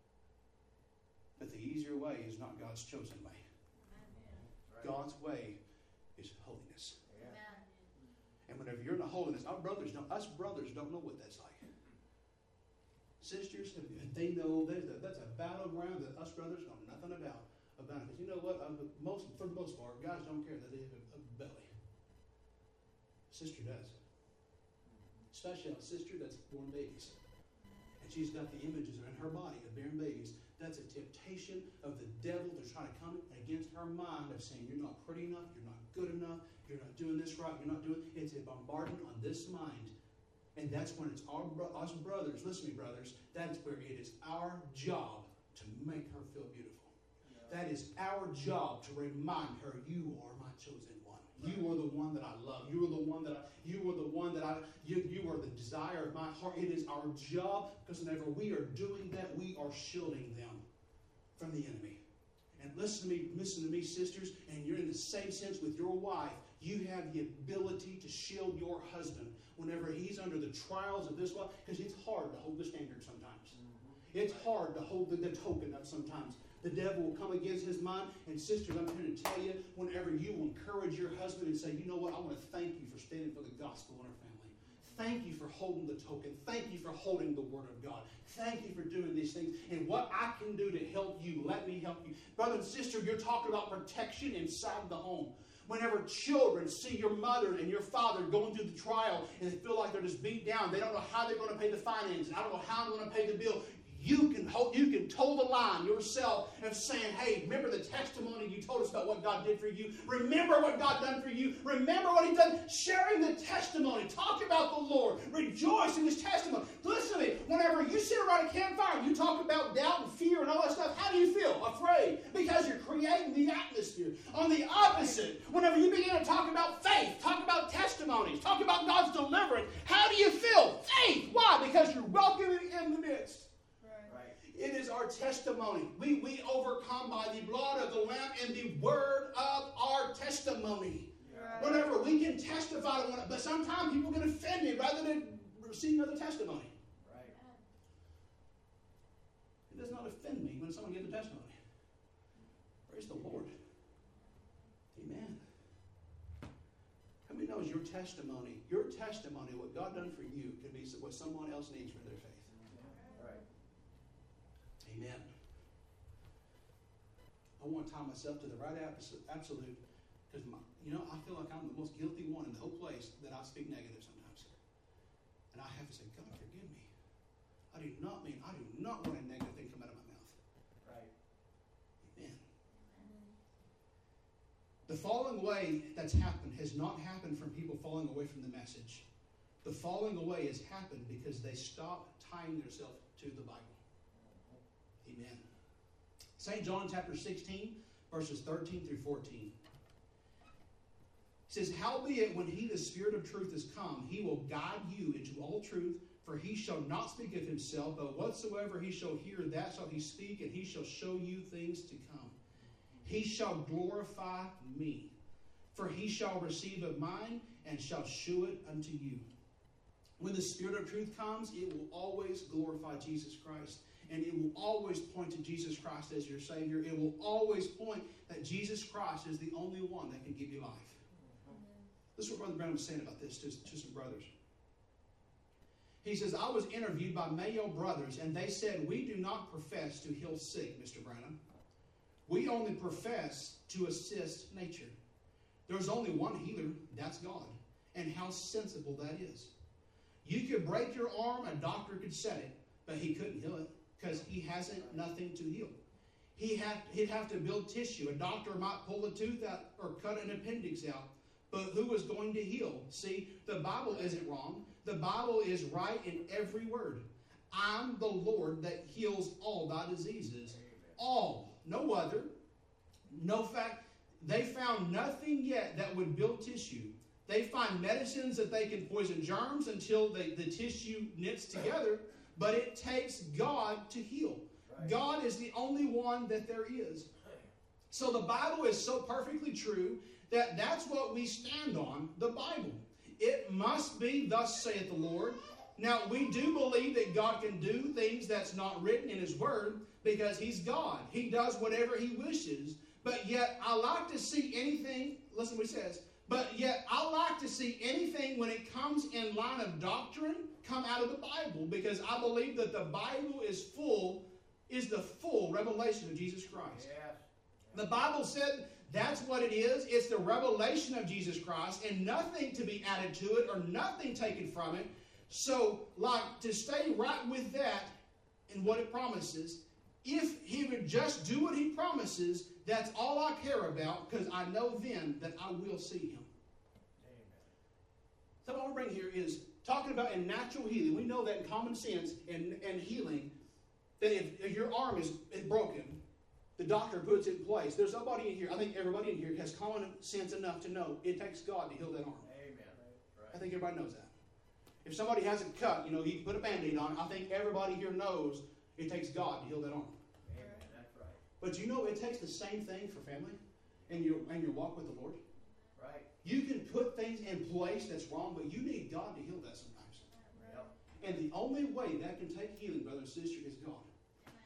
But the easier way is not God's chosen way.
Right.
God's way is holiness.
Yeah.
And whenever you're in the holiness, our brothers don't, us brothers don't know what that's like. Sisters, they know there's a, that's a battleground that us brothers know nothing about. About it. Because you know what? Um, most, for the most part, guys don't care that they have a, a belly. Sister does. Especially a sister that's born babies. And she's got the images in her body of bearing babies. That's a temptation of the devil to try to come against her mind of saying, you're not pretty enough, you're not good enough, you're not doing this right, you're not doing it. It's a bombardment on this mind. And that's when it's our us brothers, listen to me, brothers, that is where it is our job to make her feel beautiful. That is our job to remind her, you are my chosen one. You are the one that I love. You are the one that I, you are the one that I, you, you are the desire of my heart. It is our job, because whenever we are doing that, we are shielding them from the enemy. And listen to me, listen to me, sisters, and you're in the same sense with your wife. You have the ability to shield your husband whenever he's under the trials of this life, because it's hard to hold the standard sometimes. Mm-hmm. It's hard to hold the, the token up sometimes. The devil will come against his mind. And sisters, I'm here to tell you, whenever you will encourage your husband and say, you know what, I want to thank you for standing for the gospel in our family. Thank you for holding the token. Thank you for holding the Word of God. Thank you for doing these things. And what I can do to help you, let me help you. Brother and sister, you're talking about protection inside the home. Whenever children see your mother and your father going through the trial and they feel like they're just beat down, they don't know how they're going to pay the finances. I don't know how I'm going to pay the bill. You can hold, you can toe the line yourself of saying, hey, remember the testimony you told us about what God did for you. Remember what God done for you. Remember what He done. Sharing the testimony. Talk about the Lord. Rejoice in His testimony. Listen to me. Whenever you sit around a campfire and you talk about doubt and fear and all that stuff, how do you feel? Afraid. Because you're creating the atmosphere. On the opposite, whenever you begin to talk about faith, talk about testimonies, talk about God's deliverance, how do you feel? Faith. Why? Because you're welcoming in the midst. It is our testimony. We, we overcome by the blood of the Lamb and the word of our testimony. Right. Whenever we can testify to one, but sometimes people get offended rather than receive another testimony.
Right.
It does not offend me when someone gives a testimony. Praise the Lord. Amen. How many knows your testimony, your testimony, what God done for you, could be what someone else needs for their faith. Amen. I want to tie myself to the right absolute because, you know, I feel like I'm the most guilty one in the whole place that I speak negative sometimes. And I have to say, God, forgive me. I do not mean, I do not want a negative thing come out of my mouth.
Right.
Amen. The falling away that's happened has not happened from people falling away from the message. The falling away has happened because they stopped tying themselves to the Bible. Amen. Saint John chapter sixteen, verses thirteen through fourteen. It says, howbeit when he, the Spirit of truth, is come, he will guide you into all truth, for he shall not speak of himself, but whatsoever he shall hear, that shall he speak, and he shall show you things to come. He shall glorify me, for he shall receive of mine, and shall shew it unto you. When the Spirit of truth comes, it will always glorify Jesus Christ. And it will always point to Jesus Christ as your Savior. It will always point that Jesus Christ is the only one that can give you life. Amen. This is what Brother Branham was saying about this to, to some brothers. He says, I was interviewed by Mayo Brothers, and they said, we do not profess to heal sick, Mister Branham. We only profess to assist nature. There's only one healer, that's God. And how sensible that is. You could break your arm, a doctor could set it, but he couldn't heal it. Because he hasn't nothing to heal. He have, he'd have to build tissue. A doctor might pull a tooth out or cut an appendix out. But who is going to heal? See, the Bible isn't wrong. The Bible is right in every word. I'm the Lord that heals all thy diseases. All. No other. No fact. They found nothing yet that would build tissue. They find medicines that they can poison germs until they, the tissue knits together. But it takes God to heal. Right. God is the only one that there is. So the Bible is so perfectly true that that's what we stand on, the Bible. It must be, thus saith the Lord. Now, we do believe that God can do things that's not written in His Word because He's God. He does whatever He wishes. But yet, I like to see anything, listen what He says, but yet I like to see anything when it comes in line of doctrine come out of the Bible, because I believe that the Bible is full, is the full revelation of Jesus Christ.
Yes.
The Bible said that's what it is. It's the revelation of Jesus Christ, and nothing to be added to it or nothing taken from it. So, like, to stay right with that and what it promises, if He would just do what He promises, that's all I care about, because I know then that I will see Him. Amen. So what I want to bring here is talking about in natural healing. We know that in common sense and, and healing, that if, if your arm is, is broken, the doctor puts it in place. There's nobody in here, I think everybody in here has common sense enough to know it takes God to heal that arm.
Amen. Right.
I think everybody knows that. If somebody has a cut, you know, you put a Band-Aid on it, I think everybody here knows it takes God to heal that arm.
Amen. That's right.
But you know it takes the same thing for family and your, and your walk with the Lord.
Right.
You can put things in place that's wrong, but you need God to heal that sometimes.
Yep.
And the only way that can take healing, brother and sister, is God.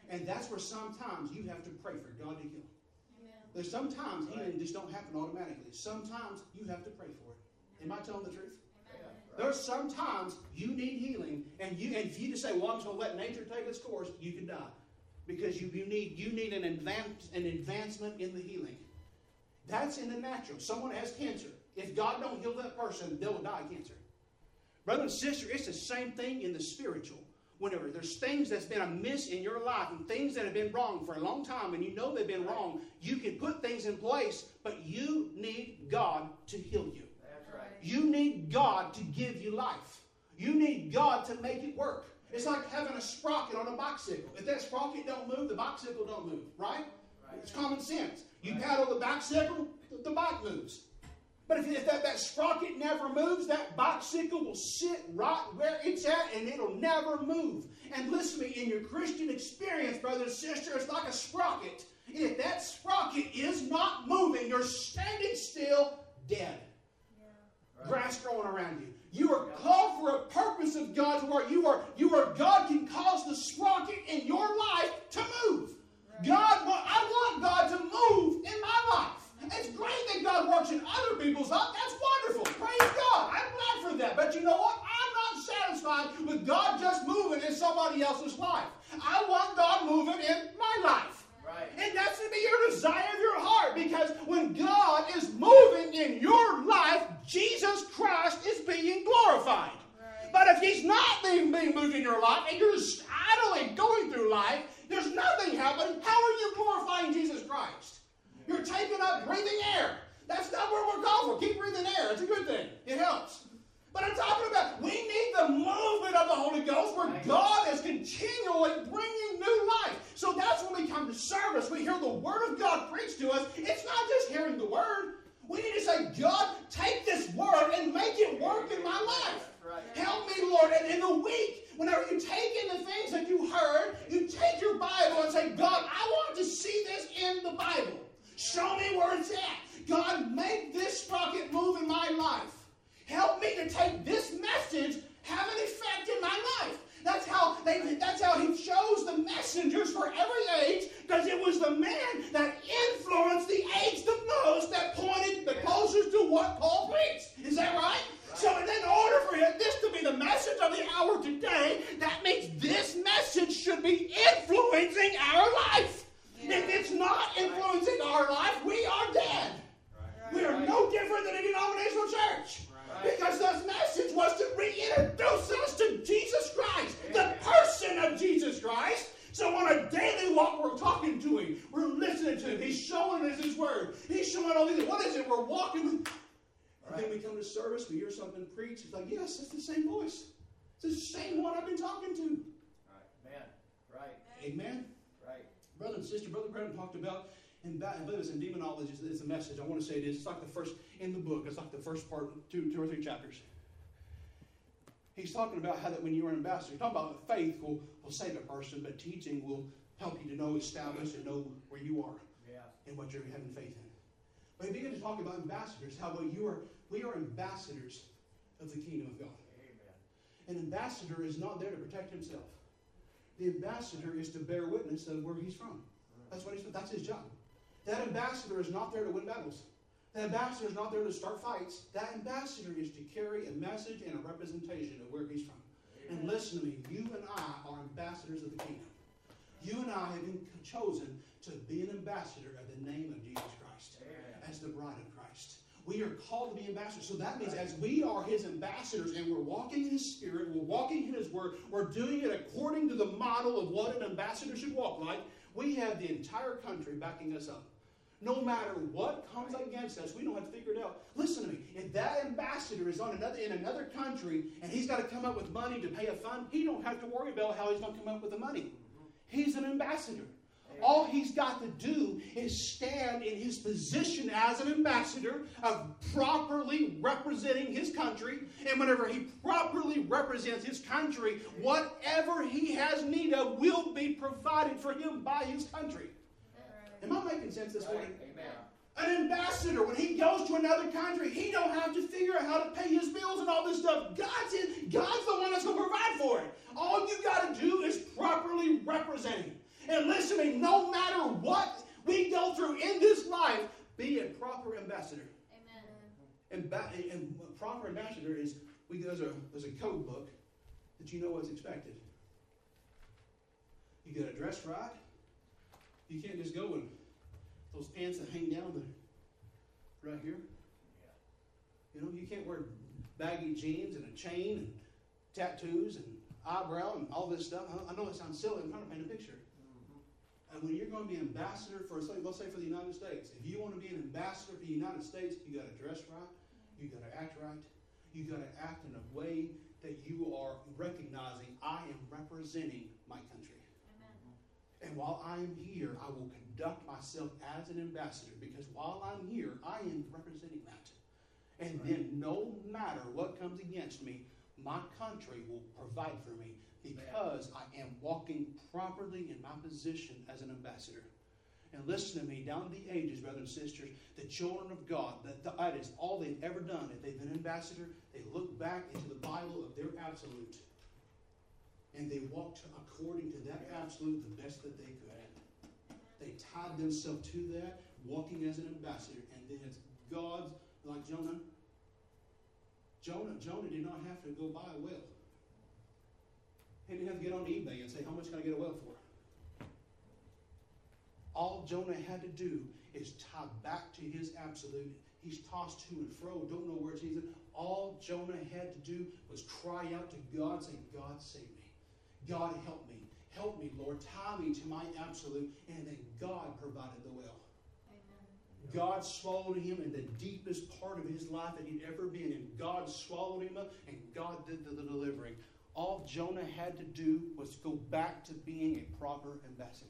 And that's where sometimes you have to pray for God to heal.
Amen.
There's sometimes
Right.
healing just don't happen automatically. Sometimes you have to pray for it. Am I telling the truth?
Yeah, right.
There's sometimes you need healing, and you and if you just say, "Well, I'm just going to let nature take its course," you can die, because you, you need you need an advance an advancement in the healing. That's in the natural. Someone has cancer. If God don't heal that person, they will die of cancer. Brother and sister, it's the same thing in the spiritual. Whenever there's things that's been amiss in your life and things that have been wrong for a long time, and you know they've been wrong, you can put things in place, but you need God to heal you.
That's right.
You need God to give you life. You need God to make it work. It's like having a sprocket on a bicycle. If that sprocket don't move, the bicycle don't move, right?
Right.
It's common sense. You
Right.
paddle the bicycle, the, the bike moves. But if, if that, that sprocket never moves, that bicycle will sit right where it's at and it'll never move. And listen to me, in your Christian experience, brother and sister, it's like a sprocket. If that sprocket is not moving, you're standing still, dead.
Yeah.
Right.
Grass growing around you. You are called for a purpose of God's word. You are, you are, God can cause the sprocket in your life to move. God, I want God to move in my life. It's great that God works in other people's lives. That's wonderful. Praise God. I'm glad for that. But you know what? I'm not satisfied with God just moving in somebody else's life. I want God moving in my life.
Right.
And that's to be your desire of your heart. Because when God is moving in your life, Jesus Christ is being glorified.
Right.
But if He's not being, being moved in your life, and you're just idly going through life, there's nothing happening. How are you glorifying Jesus Christ? You're taking up, breathing air. That's not what we're called for. Keep breathing air. It's a good thing. It helps. But I'm talking about, we need the movement of the Holy Ghost where God is continually bringing new life. So that's when we come to service. We hear the Word of God preached to us. It's not just hearing the Word. We need to say, God, take this Word and make it work in my life.
Right.
Help me, Lord. And in the week, whenever you take in the things that you heard, you take your Bible and say, God, I want to see this in the Bible. Show me where it's at. God, make this sprocket move in my life. Help me to take this message, have an effect in my life. That's how they. That's how He chose the messengers for every age, because it was the man that influenced the age the most that pointed the closest to what Paul preached. Is that right? Right. So in order for this to be the message of the hour today, that means this message should be influencing our life.
Yeah.
If it's not influencing our life, we are dead.
Right.
We are no different than a denominational church.
Right.
Because this message was to reintroduce us to Jesus Christ, the person of Jesus Christ. So on a daily walk, we're talking to Him. We're listening to Him. He's showing us His Word. He's showing all these. What is it? We're walking with. And then we come to service, we hear something preached. It's like, yes, it's the same voice. It's the same one I've been talking to.
Right. Man. Right.
Amen.
Right.
Brother and sister, Brother Branham talked about, and I believe it's in demonology, it's a message. I want to say it is. It's like the first, in the book, it's like the first part, two, two or three chapters. He's talking about how that when you're an ambassador, he's talking about faith will, will save a person, but teaching will help you to know, establish, and know where you are
Yeah.
and what you're having faith in. But he began to talk about ambassadors, how well you are, we are ambassadors of the kingdom of God.
Amen.
An ambassador is not there to protect himself. The ambassador is to bear witness of where he's from. That's what he's. That's his job. That ambassador is not there to win battles. That ambassador is not there to start fights. That ambassador is to carry a message and a representation of where he's from. And listen to me, you and I are ambassadors of the kingdom. You and I have been chosen to be an ambassador of the name of Jesus Christ.
Amen.
As the bride of Christ. We are called to be ambassadors. So that means as we are His ambassadors and we're walking in His Spirit, we're walking in His Word, we're doing it according to the model of what an ambassador should walk like, we have the entire country backing us up. No matter what comes against us, we don't have to figure it out. Listen to me. If that ambassador is on another in another country and he's got to come up with money to pay a fund, he don't have to worry about how he's going to come up with the money. He's an ambassador. All he's got to do is stand in his position as an ambassador of properly representing his country. And whenever he properly represents his country, whatever he has need of will be provided for him by his country. Am I making sense this morning?
Amen.
An ambassador, when he goes to another country, he don't have to figure out how to pay his bills and all this stuff. God's, in, God's the one that's going to provide for it. All you got to do is properly represent him. And ba- and proper ambassador is, we, there's, a, there's a code book that you know what's expected. You got to dress right. You can't just go in those pants that hang down the, right here. You know, you can't wear baggy jeans and a chain and tattoos and eyebrow and all this stuff. I know it sounds silly. I'm trying to paint a picture. Mm-hmm. And when you're going to be an ambassador for, let's say for the United States, if you want to be an ambassador for the United States, you got to dress right. You got to act right. You got to act in a way that you are recognizing I am representing my country. Amen. And while I am here, I will conduct myself as an ambassador, because while I'm here, I am representing that. And right. Then no matter what comes against me, my country will provide for me, because I am walking properly in my position as an ambassador. And listen to me, down the ages, brothers and sisters, the children of God, that, that is all they've ever done. If they've been an ambassador, they look back into the Bible of their absolute. And they walked according to that absolute the best that they could. They tied themselves to that, walking as an ambassador. And then it's God's, like Jonah. Jonah, Jonah did not have to go buy a well. He didn't have to get on eBay and say, how much can I get a well for? All Jonah had to do is tie back to his absolute. He's tossed to and fro, don't know where it's easy. All Jonah had to do was cry out to God, saying, God, save me. God, help me. Help me, Lord. Tie me to my absolute. And then God provided the well. Amen. God swallowed him in the deepest part of his life that he'd ever been in. God swallowed him up, and God did the delivering. All Jonah had to do was go back to being a proper ambassador.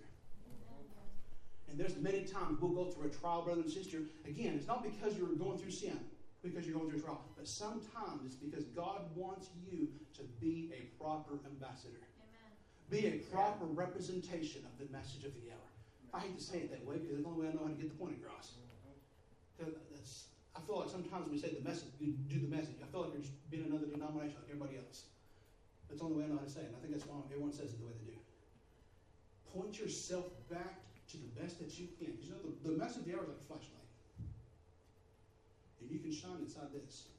And there's many times we'll go through a trial, brother and sister. Again, it's not because you're going through sin, because you're going through a trial. But sometimes it's because God wants you to be a proper ambassador. Amen. Be a proper representation of the message of the hour. I hate to say it that way, because it's the only way I know how to get the point across. That's, I feel like sometimes when we say the message, you do the message, I feel like you're just being another denomination like everybody else. That's the only way I know how to say it. And I think that's why everyone says it the way they do. Point yourself back to the best that you can. Because you know, the, the message of the hour is like a flashlight. And you can shine inside this.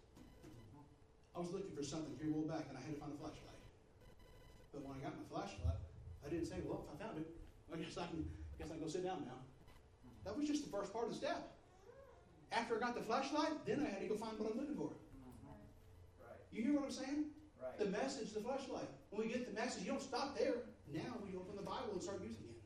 I was looking for something here a while back, and I had to find a flashlight. But when I got my flashlight, I didn't say, well, if I found it, I guess I can, I guess I can go sit down now. That was just the first part of the step. After I got the flashlight, then I had to go find what I'm looking for.
Right. You
hear what I'm saying?
Right.
The message, the flashlight. When we get the message, you don't stop there. Now we open the Bible and start using it.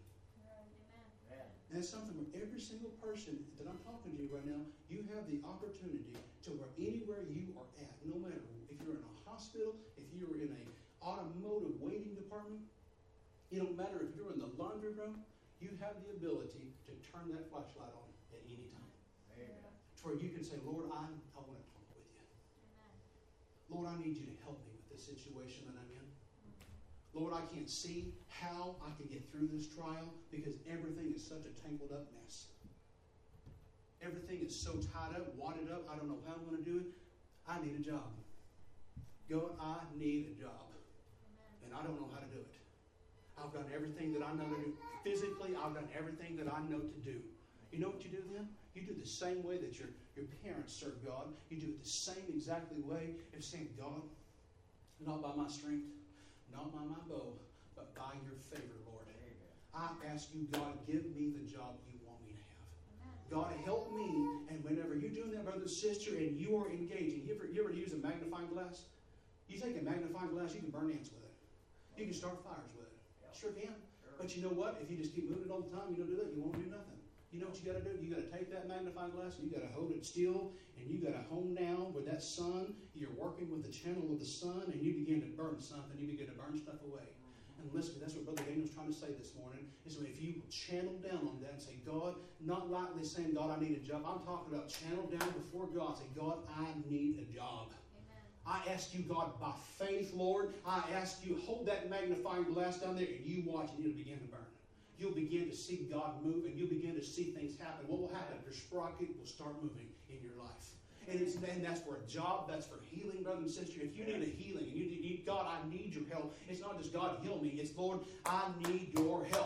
And it's something where every single person that I'm talking to you right now, you have the opportunity to where anywhere you are at, no matter if you're in a hospital, if you're in an automotive waiting department, it don't matter if you're in the laundry room, you have the ability to turn that flashlight on at any time. Amen. To where you can say, Lord, I, I want to talk with you. Amen. Lord, I need you to help me with this situation that I'm in. Lord, I can't see how I can get through this trial, because everything is such a tangled up mess. Everything is so tied up, wadded up. I don't know how I'm going to do it. I need a job. God, I need a job. Amen. And I don't know how to do it. I've done everything that I know to do. Physically, I've done everything that I know to do. You know what you do then? You do the same way that your, your parents serve God. You do it the same exactly way of saying, God, not by my strength, not by my bow, but by your favor, Lord. Amen. I ask you, God, give me the job you want me to have. Amen. God, help me. And whenever you're doing that, brother, sister, and you are engaging, you ever, you ever use a magnifying glass? You take a magnifying glass, you can burn ants with it. You can start fires with it. Yep. Sure can. Sure. But you know what? If you just keep moving it all the time, you don't do that, you won't do nothing. You know what you got to do? You got to take that magnifying glass and you got to hold it still, and you got to hone down with that sun. You're working with the channel of the sun, and you begin to burn something. You begin to burn stuff away. And listen, that's what Brother Daniel's trying to say this morning. Is if you channel down on that and say, God, not lightly saying, God, I need a job. I'm talking about channel down before God. Say, God, I need a job. Amen. I ask you, God, by faith, Lord, I ask you, hold that magnifying glass down there, and you watch, and it'll begin to burn. You'll begin to see God move, and you'll begin to see things happen. What will happen? Your sprocket will start moving in your life. And, it's, and that's for a job. That's for healing, brother and sister. If you need a healing, and you need, God, I need your help. It's not just God, heal me. It's, Lord, I need your help.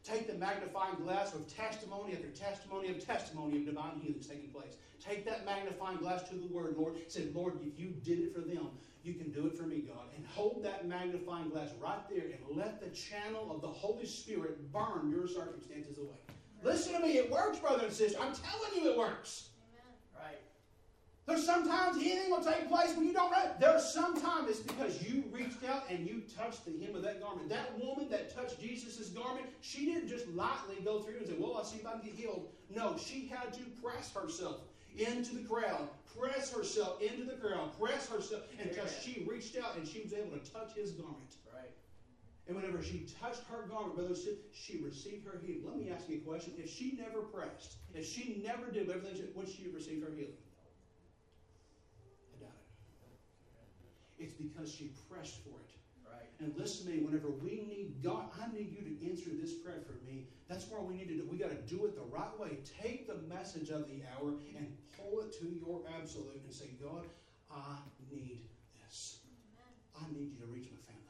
Take the magnifying glass with testimony after testimony of testimony of divine healings taking place. Take that magnifying glass to the Word, Lord. Say, Lord, if you did it for them, you can do it for me, God. And hold that magnifying glass right there and let the channel of the Holy Spirit burn your circumstances away. Listen to me, it works, brother and sister. I'm telling you it works.
Amen. Right.
There's sometimes healing will take place when you don't know. There's sometimes it's because you reached out and you touched the hem of that garment. That woman that touched Jesus' garment, she didn't just lightly go through and say, well, I'll see if I can get healed. No, she had to press herself into the crowd, press herself into the crowd, press herself until she reached out and she was able to touch his garment.
Right.
And whenever she touched her garment, brother, she received her healing. Let me ask you a question. If she never pressed, if she never did everything, would she have received her healing? I doubt it. It's because she pressed for it.
Right.
And listen to me, whenever we need God, I need you to answer this prayer for me. That's where we need to do. We got to do it the right way. Take the message of the hour and pull it to your absolute and say, God, I need this. I need you to reach my family.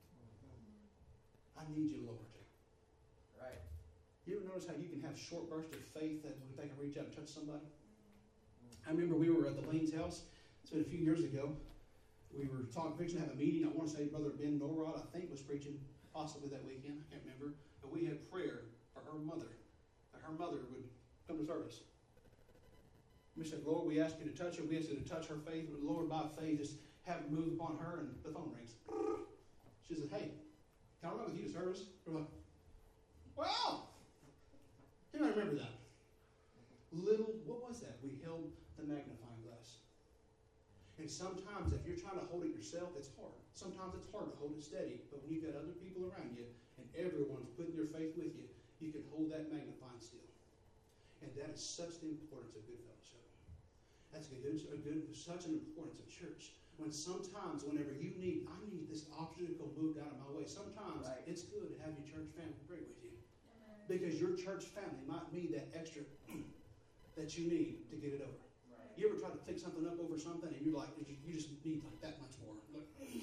I need you, Lord.
Right.
You ever notice how you can have short bursts of faith that they can reach out and touch somebody? I remember we were at the Lane's house. It's been a few years ago. We were talking, fixing to have a meeting. I want to say Brother Ben Norrod, I think, was preaching possibly that weekend. I can't remember. But we had prayer for her mother, that her mother would come to service. We said, Lord, we ask you to touch her. We ask you to touch her faith. But Lord, by faith, just have it move upon her. And the phone rings. She says, hey, can I run with you to service? We're like, wow. You know, I remember that. Little, what was that? We held the magnifying glass. And sometimes if you're trying to hold it yourself, it's hard. Sometimes it's hard to hold it steady. But when you've got other people around you and everyone's putting their faith with you, you can hold that magnifying still. And that is such the importance of good fellowship. That's a good, a good, such an importance of church. When sometimes, whenever you need, I need this obstacle moved out of my way. Sometimes right. It's good to have your church family pray with you. Amen. Because your church family might need that extra that you need to get it over. Right. You ever try to pick something up over something and you're like, you just need like that much more. Look.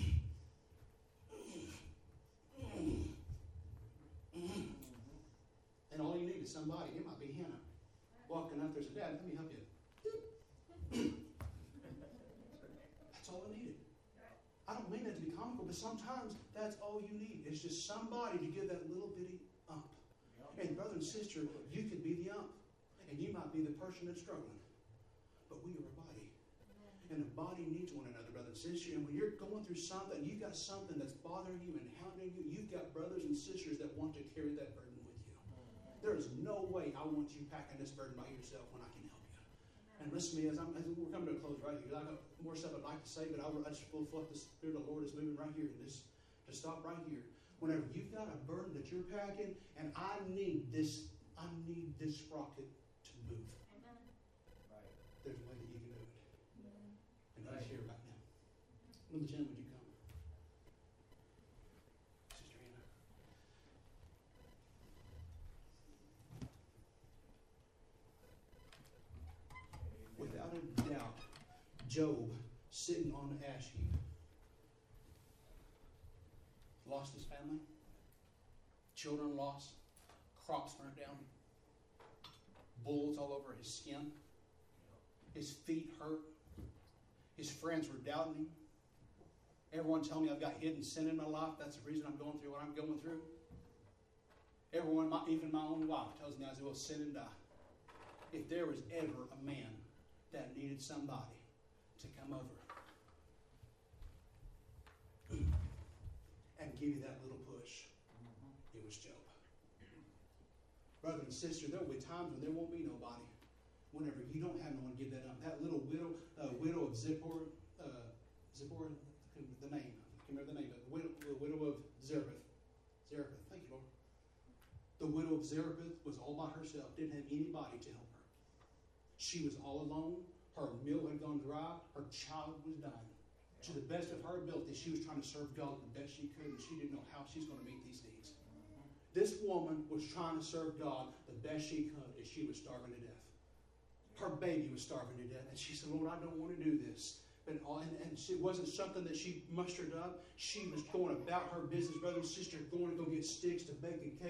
And all you need is somebody. It might be Hannah walking up there and say, Dad, let me help you. That's all I needed. I don't mean that to be comical, but sometimes that's all you need. It's just somebody to give that little bitty ump. And brother and sister, you could be the ump. And you might be the person that's struggling. But we are a body. And a body needs one another, brother and sister. And when you're going through something, you've got something that's bothering you and hounding you, you've got brothers and sisters that want to carry that burden with you. There is no way I want you packing this burden by yourself when I can help you. And listen to me, as, I'm, as we're coming to a close right here, I've got more stuff I'd like to say, but I, I just feel like the Spirit of the Lord is moving right here. And just to stop right here. Whenever you've got a burden that you're packing, and I need this, I need this sprocket to move.
Amen. Right.
There's a way that you can do it.
Amen.
And right. He's here right now. Brother Jen, would you come? Sister Anna. Without a doubt, Job, sitting on the ash heap, lost his family, children lost, crops burnt down, bulls all over his skin, his feet hurt, his friends were doubting him. Everyone telling me I've got hidden sin in my life. That's the reason I'm going through what I'm going through. Everyone, my, even my own wife, tells me I will sin and die. If there was ever a man that needed somebody to come over and give you that little push, it was Job. Brother and sister, there will be times when there won't be nobody. Whenever you don't have no one to give that up. That little widow, uh, widow of Zippor, uh, Zippor, the name, I can't remember the name, but the widow, the widow of Zarephath. Zarephath, thank you, Lord. The widow of Zarephath was all by herself, didn't have anybody to help her. She was all alone. Her meal had gone dry. Her child was dying. To the best of her ability, she was trying to serve God the best she could, and she didn't know how she's going to meet these needs. This woman was trying to serve God the best she could, and she was starving to death. Her baby was starving to death, and she said, Lord, I don't want to do this. But, and, and it wasn't something that she mustered up. She was going about her business, brother and sister, going to go get sticks to bake a cake.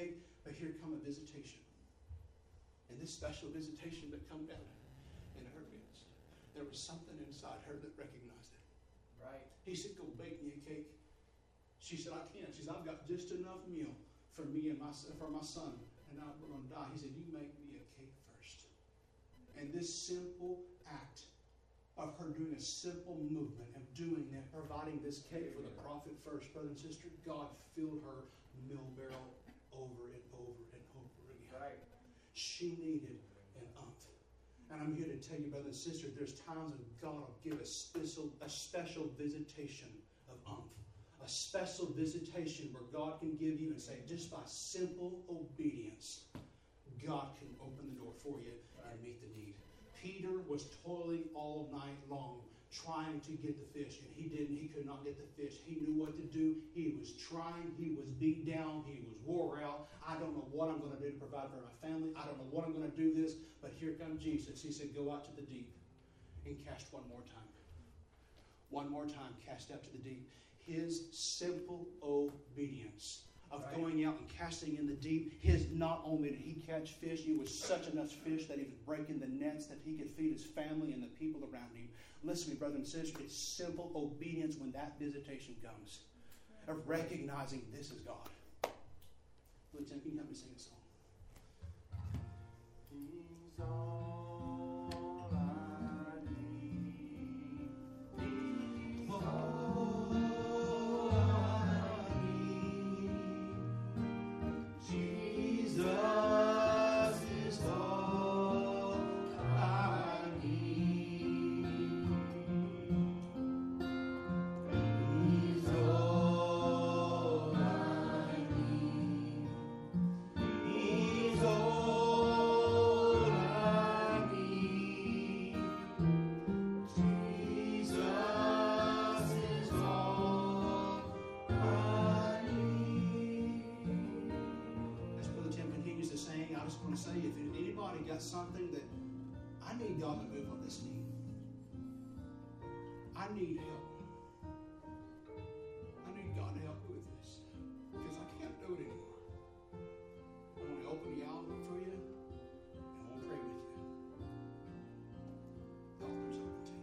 But here come a visitation. And this special visitation that come down in her midst, there was something inside her that recognized it.
Right.
He said, go bake me a cake. She said, I can't. She said, I've got just enough meal for me and my for my son, and I'm going to die. He said, you make me a cake first. And this simple act of her doing a simple movement of doing that, providing this cake for the prophet first, brother and sister, God filled her meal barrel over and over and over again.
Right.
She needed an umph. And I'm here to tell you, brother and sister, there's times when God will give a special, a special visitation of umph. A special visitation where God can give you and say, just by simple obedience, God can open the door for you and meet the need. Peter was toiling all night long trying to get the fish, and he didn't. He could not get the fish. He knew what to do. He was trying. He was beat down. He was wore out. I don't know what I'm going to do to provide for my family. I don't know what I'm going to do this, but here comes Jesus. He said, go out to the deep and cast one more time. One more time, cast out to the deep. His simple obedience of
right.
going out and casting in the deep, his not only did he catch fish, it was such enough fish that he was breaking the nets that he could feed his family and the people around him. Listen to me, brother and sister, it's simple obedience when that visitation comes, of recognizing this is God. Lieutenant, can you help me sing a song?
He's all I need. He's all I need. Jesus is all I need. He's all I need. He's all I need. Jesus is all I need.
As Brother Tim continues to sing, I just want to say, if anybody got something that I need God to move on this need, I need help. I need God to help me with this because I can't do it anymore. I want to open the album for you, and I want to pray with you. Elders, over to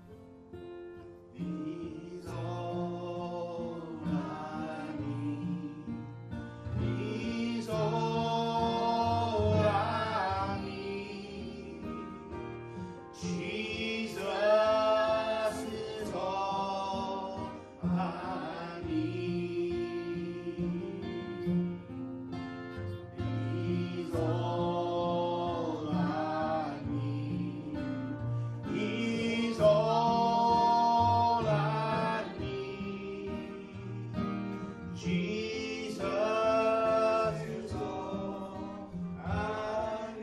you.
He's all I need. He's all I need. Jesus is all I need. He's all I need. He's all I need. Jesus is all I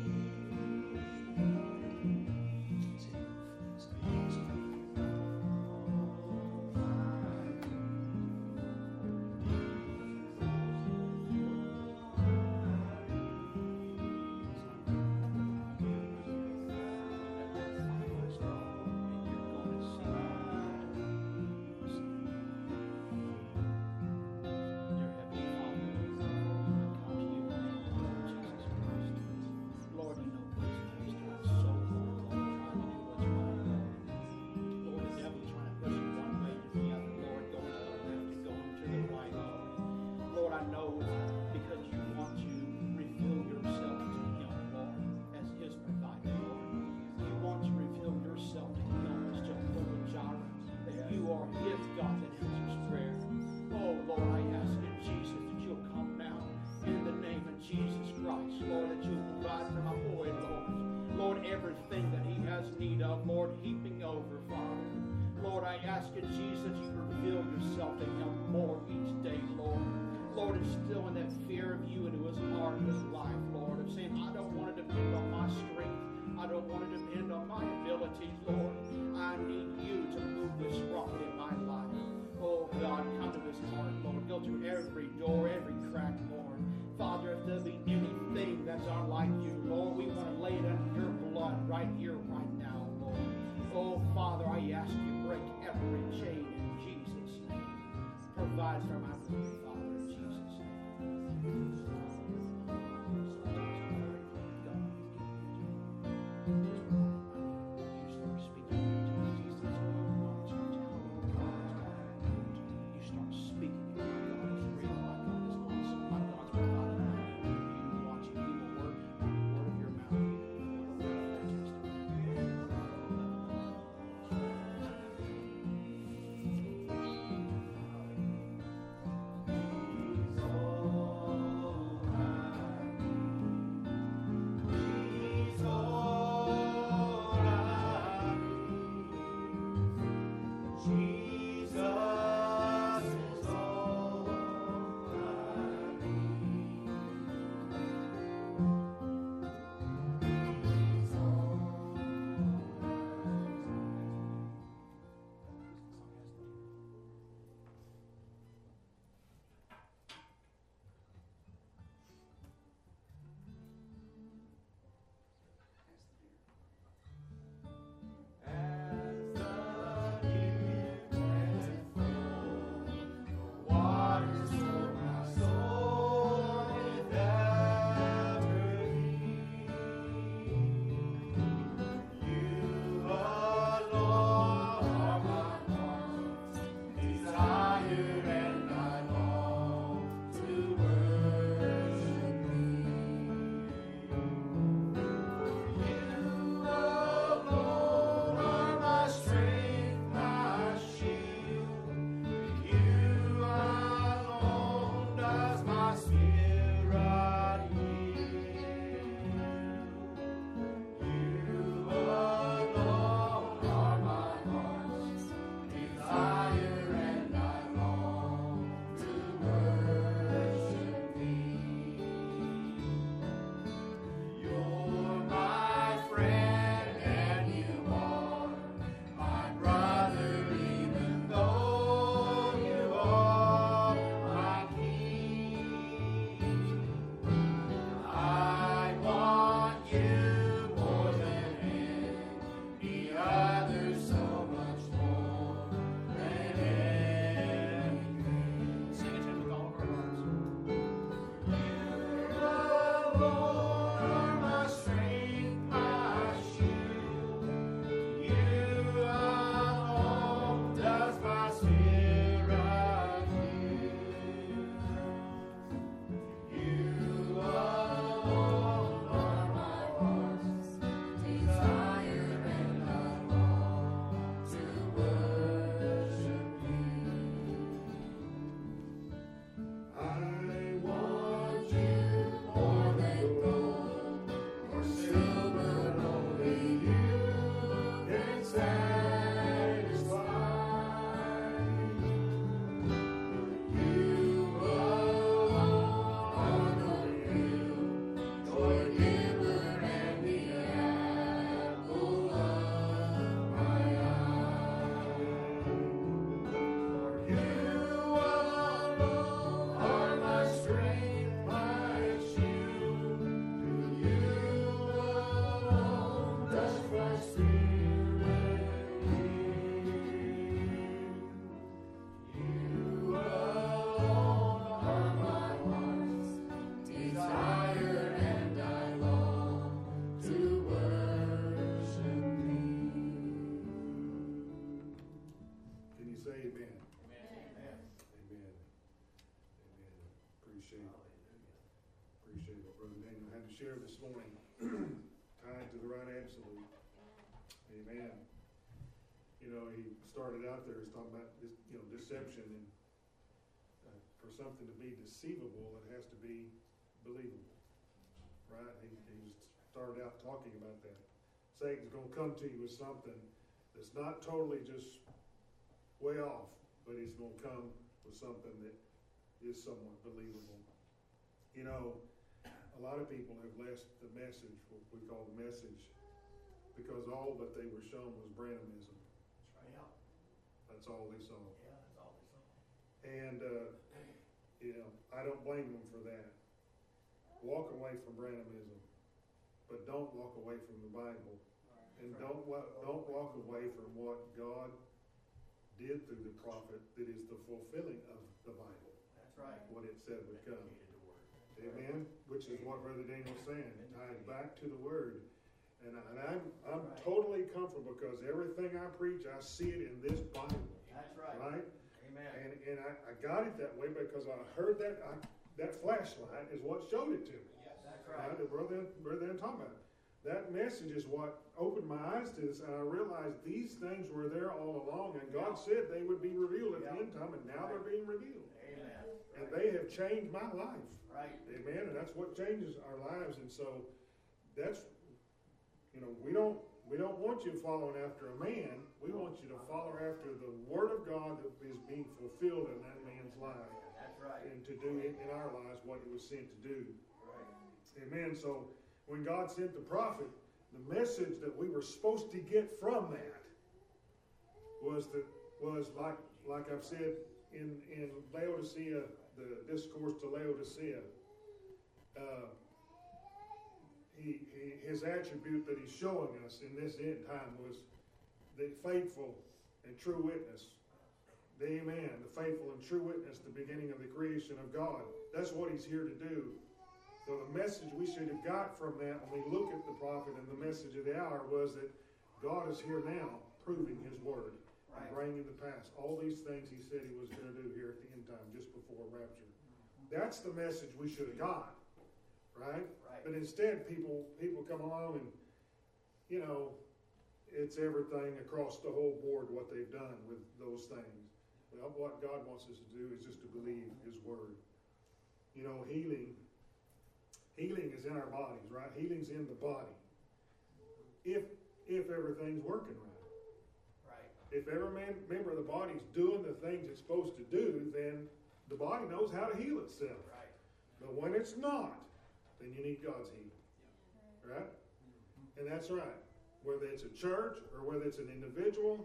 Lord, you know what's always trying so hard, Lord, trying to do what's right, Lord. Lord, the devil's trying to push you one way or the other, Lord, going to the left and going to the right, Lord. Lord, I know it's because you want to reveal yourself to him, Lord, as his provider, Lord. You want to reveal yourself to him as Jehovah Jireh, that you are his God that answers prayer. Oh, Lord, I ask in Jesus that you'll come now in the name of Jesus Christ, Lord, that you'll provide for my boy, Lord. Lord, everything that he has need of, Lord, heaping over, Father. Lord, I ask in Jesus that you reveal yourself to him more each day, Lord. Lord, instilling that fear of you into his heart and his life, Lord, of saying, I don't want to depend on my strength. I don't want to depend on my abilities, Lord. I need you to move this rock in my life. Oh, God, come to his heart, Lord. Go through every door, every crack, Lord. Father, if there be anything that's unlike you, Lord, we want to lay it under your blood right here, right now, Lord. Oh, Father, I ask you break every chain in Jesus' name. Provide for my boy, Father, in Jesus' name.
Appreciate it. Appreciate what Brother Daniel had to share this morning. Tied to the right absolute. Amen. You know, he started out there, he's talking about this, you know, deception, and uh, for something to be deceivable, it has to be believable. Right? He, he started out talking about that. Satan's going to come to you with something that's not totally just way off, but he's going to come with something that is somewhat believable. You know, a lot of people have left the message, what we call the message, because all that they were shown was Branhamism.
That's right.
That's all they saw.
Yeah, that's all they saw.
And, uh, you know, I don't blame them for that. Walk away from Branhamism, but don't walk away from the Bible. And don't, wa- don't walk away from what God did through the prophet that is the fulfilling of the Bible.
That's right.
What it said would come. Amen? Which is what Brother Daniel's saying, tied back to the Word. And, I, and I'm, I'm
Right.
totally comfortable because everything I preach, I see it in this Bible.
That's right.
Right?
Amen.
And, and I, I got it that way because I heard that, I, that flashlight is what showed it to me.
That's
Right?
right.
The brother, brother and talking about. That message is what opened my eyes to this, and I realized these things were there all along, and God said they would be revealed at the end time, and now they're being revealed.
Amen.
And they have changed my life.
Right.
Amen. And that's what changes our lives. And so that's, you know, we don't we don't want you following after a man. We want you to follow after the Word of God that is being fulfilled in that man's life.
That's right.
And to do it in our lives what it was sent to do.
Right.
Amen. So when God sent the prophet, the message that we were supposed to get from that was that was like like I've said in, in Laodicea, the discourse to Laodicea, uh, he, he his attribute that he's showing us in this end time was the faithful and true witness. The Amen, the faithful and true witness, the beginning of the creation of God. That's what he's here to do. So the message we should have got from that when we look at the prophet and the message of the hour was that God is here now proving his word.
Right.
And bringing to pass all these things he said he was going to do here at the end time, just before rapture. That's the message we should have got, right?
Right.
But instead, people people come along and, you know, it's everything across the whole board what they've done with those things. Well, what God wants us to do is just to believe his word. You know, healing, healing is in our bodies, right? Healing's in the body. If if everything's working right. If every man, member of the body is doing the things it's supposed to do, then the body knows how to heal itself.
Right.
But when it's not, then you need God's healing. Right? And that's right. Whether it's a church or whether it's an individual,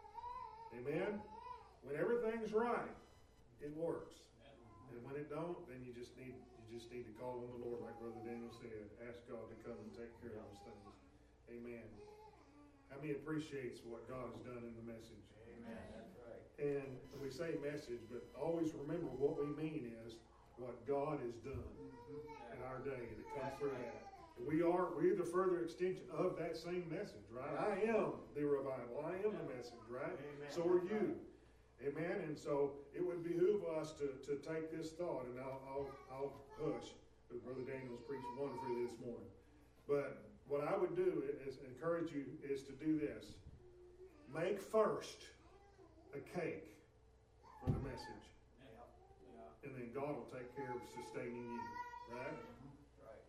amen? When everything's right, it works. And when it don't, then you just need you just need to call on the Lord, like Brother Daniel said. Ask God to come and take care of those things. Amen. How many appreciates what God has done in the message?
Amen. That's right.
And we say message, but always remember what we mean is what God has done in our day that comes through that. And we are we're the further extension of that same message, right? I am the revival. I am the message, right?
Amen.
So are you. Amen. And so it would behoove us to, to take this thought, and I'll I'll, I'll hush. But Brother Daniel's preached wonderfully this morning. But what I would do is encourage you is to do this. Make first a cake for the message.
Yeah. Yeah.
And then God will take care of sustaining you. Right?
Right.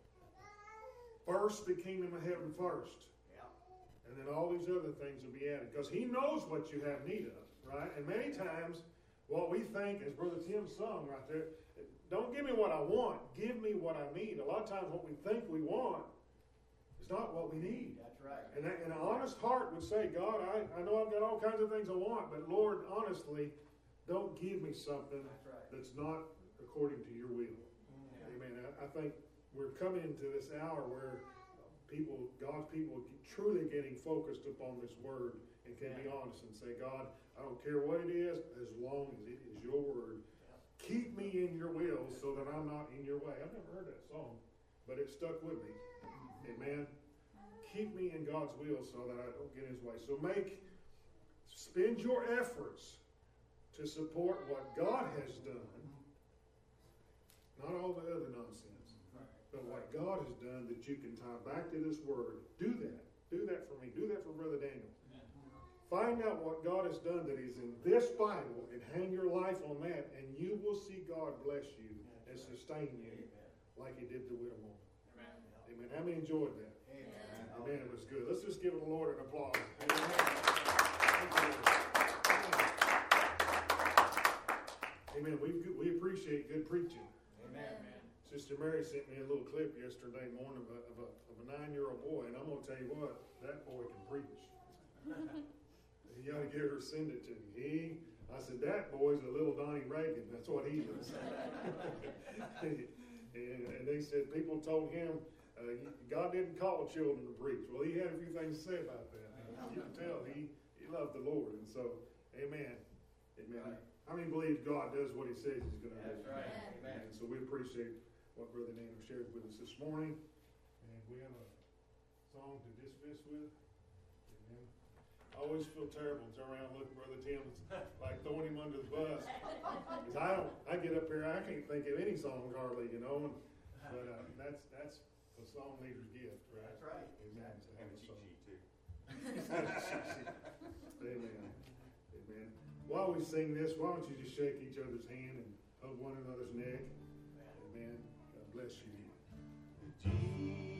First the kingdom of heaven first.
Yeah.
And then all these other things will be added. Because he knows what you have need of. Right? And many times what we think, as Brother Tim sung right there, don't give me what I want. Give me what I need. A lot of times what we think we want it's not what we need.
That's right.
And, that, and an honest heart would say, God, I, I know I've got all kinds of things I want, but Lord, honestly, don't give me something
That's right.
that's not according to your will.
Yeah.
Amen. I, I think we're coming into this hour where people, God's people, are truly getting focused upon this word and can be honest and say, God, I don't care what it is, as long as it is your word.
Yeah.
Keep me in your will so that I'm not in your way. I've never heard that song, but it stuck with me. Amen. Keep me in God's will so that I don't get in his way. So make, spend your efforts to support what God has done. Not all all the other nonsense. But what God has done that you can tie back to this word, do that. Do that for me. Do that for Brother Daniel. Find out what God has done that is in this Bible and hang your life on that, and you will see God bless you and sustain you like He did the widow woman. Amen. How many enjoyed that? Amen. Amen. It was good. Let's just give the Lord an applause. Amen. Amen. We, we appreciate good preaching. Amen. Sister Mary sent me a little clip yesterday morning of a, of a, of a nine-year-old boy, and I'm going to tell you what, that boy can preach. You got to get her to send it to me. He, I said, that boy's a little Donnie Reagan. That's what he is. and, and they said people told him uh, God didn't call children to preach. Well, he had a few things to say about that. You can tell he, he loved the Lord. And so, amen. Amen. How many believe God does what He says He's going to do?
That's right.
Amen. And so we appreciate what Brother Daniel shared with us this morning. And we have a song to dismiss with. Amen. I always feel terrible and turn around and look at Brother Tim. It's like throwing him under the bus. Because I don't, I get up here, I can't think of any songs hardly, you know. And, but uh, that's that's a song leader's gift, right? That's right. Amen. To have a song. Too. Amen. Amen. While we sing this, why don't you just shake each other's hand and hug one another's neck? Amen. God bless you. Jesus.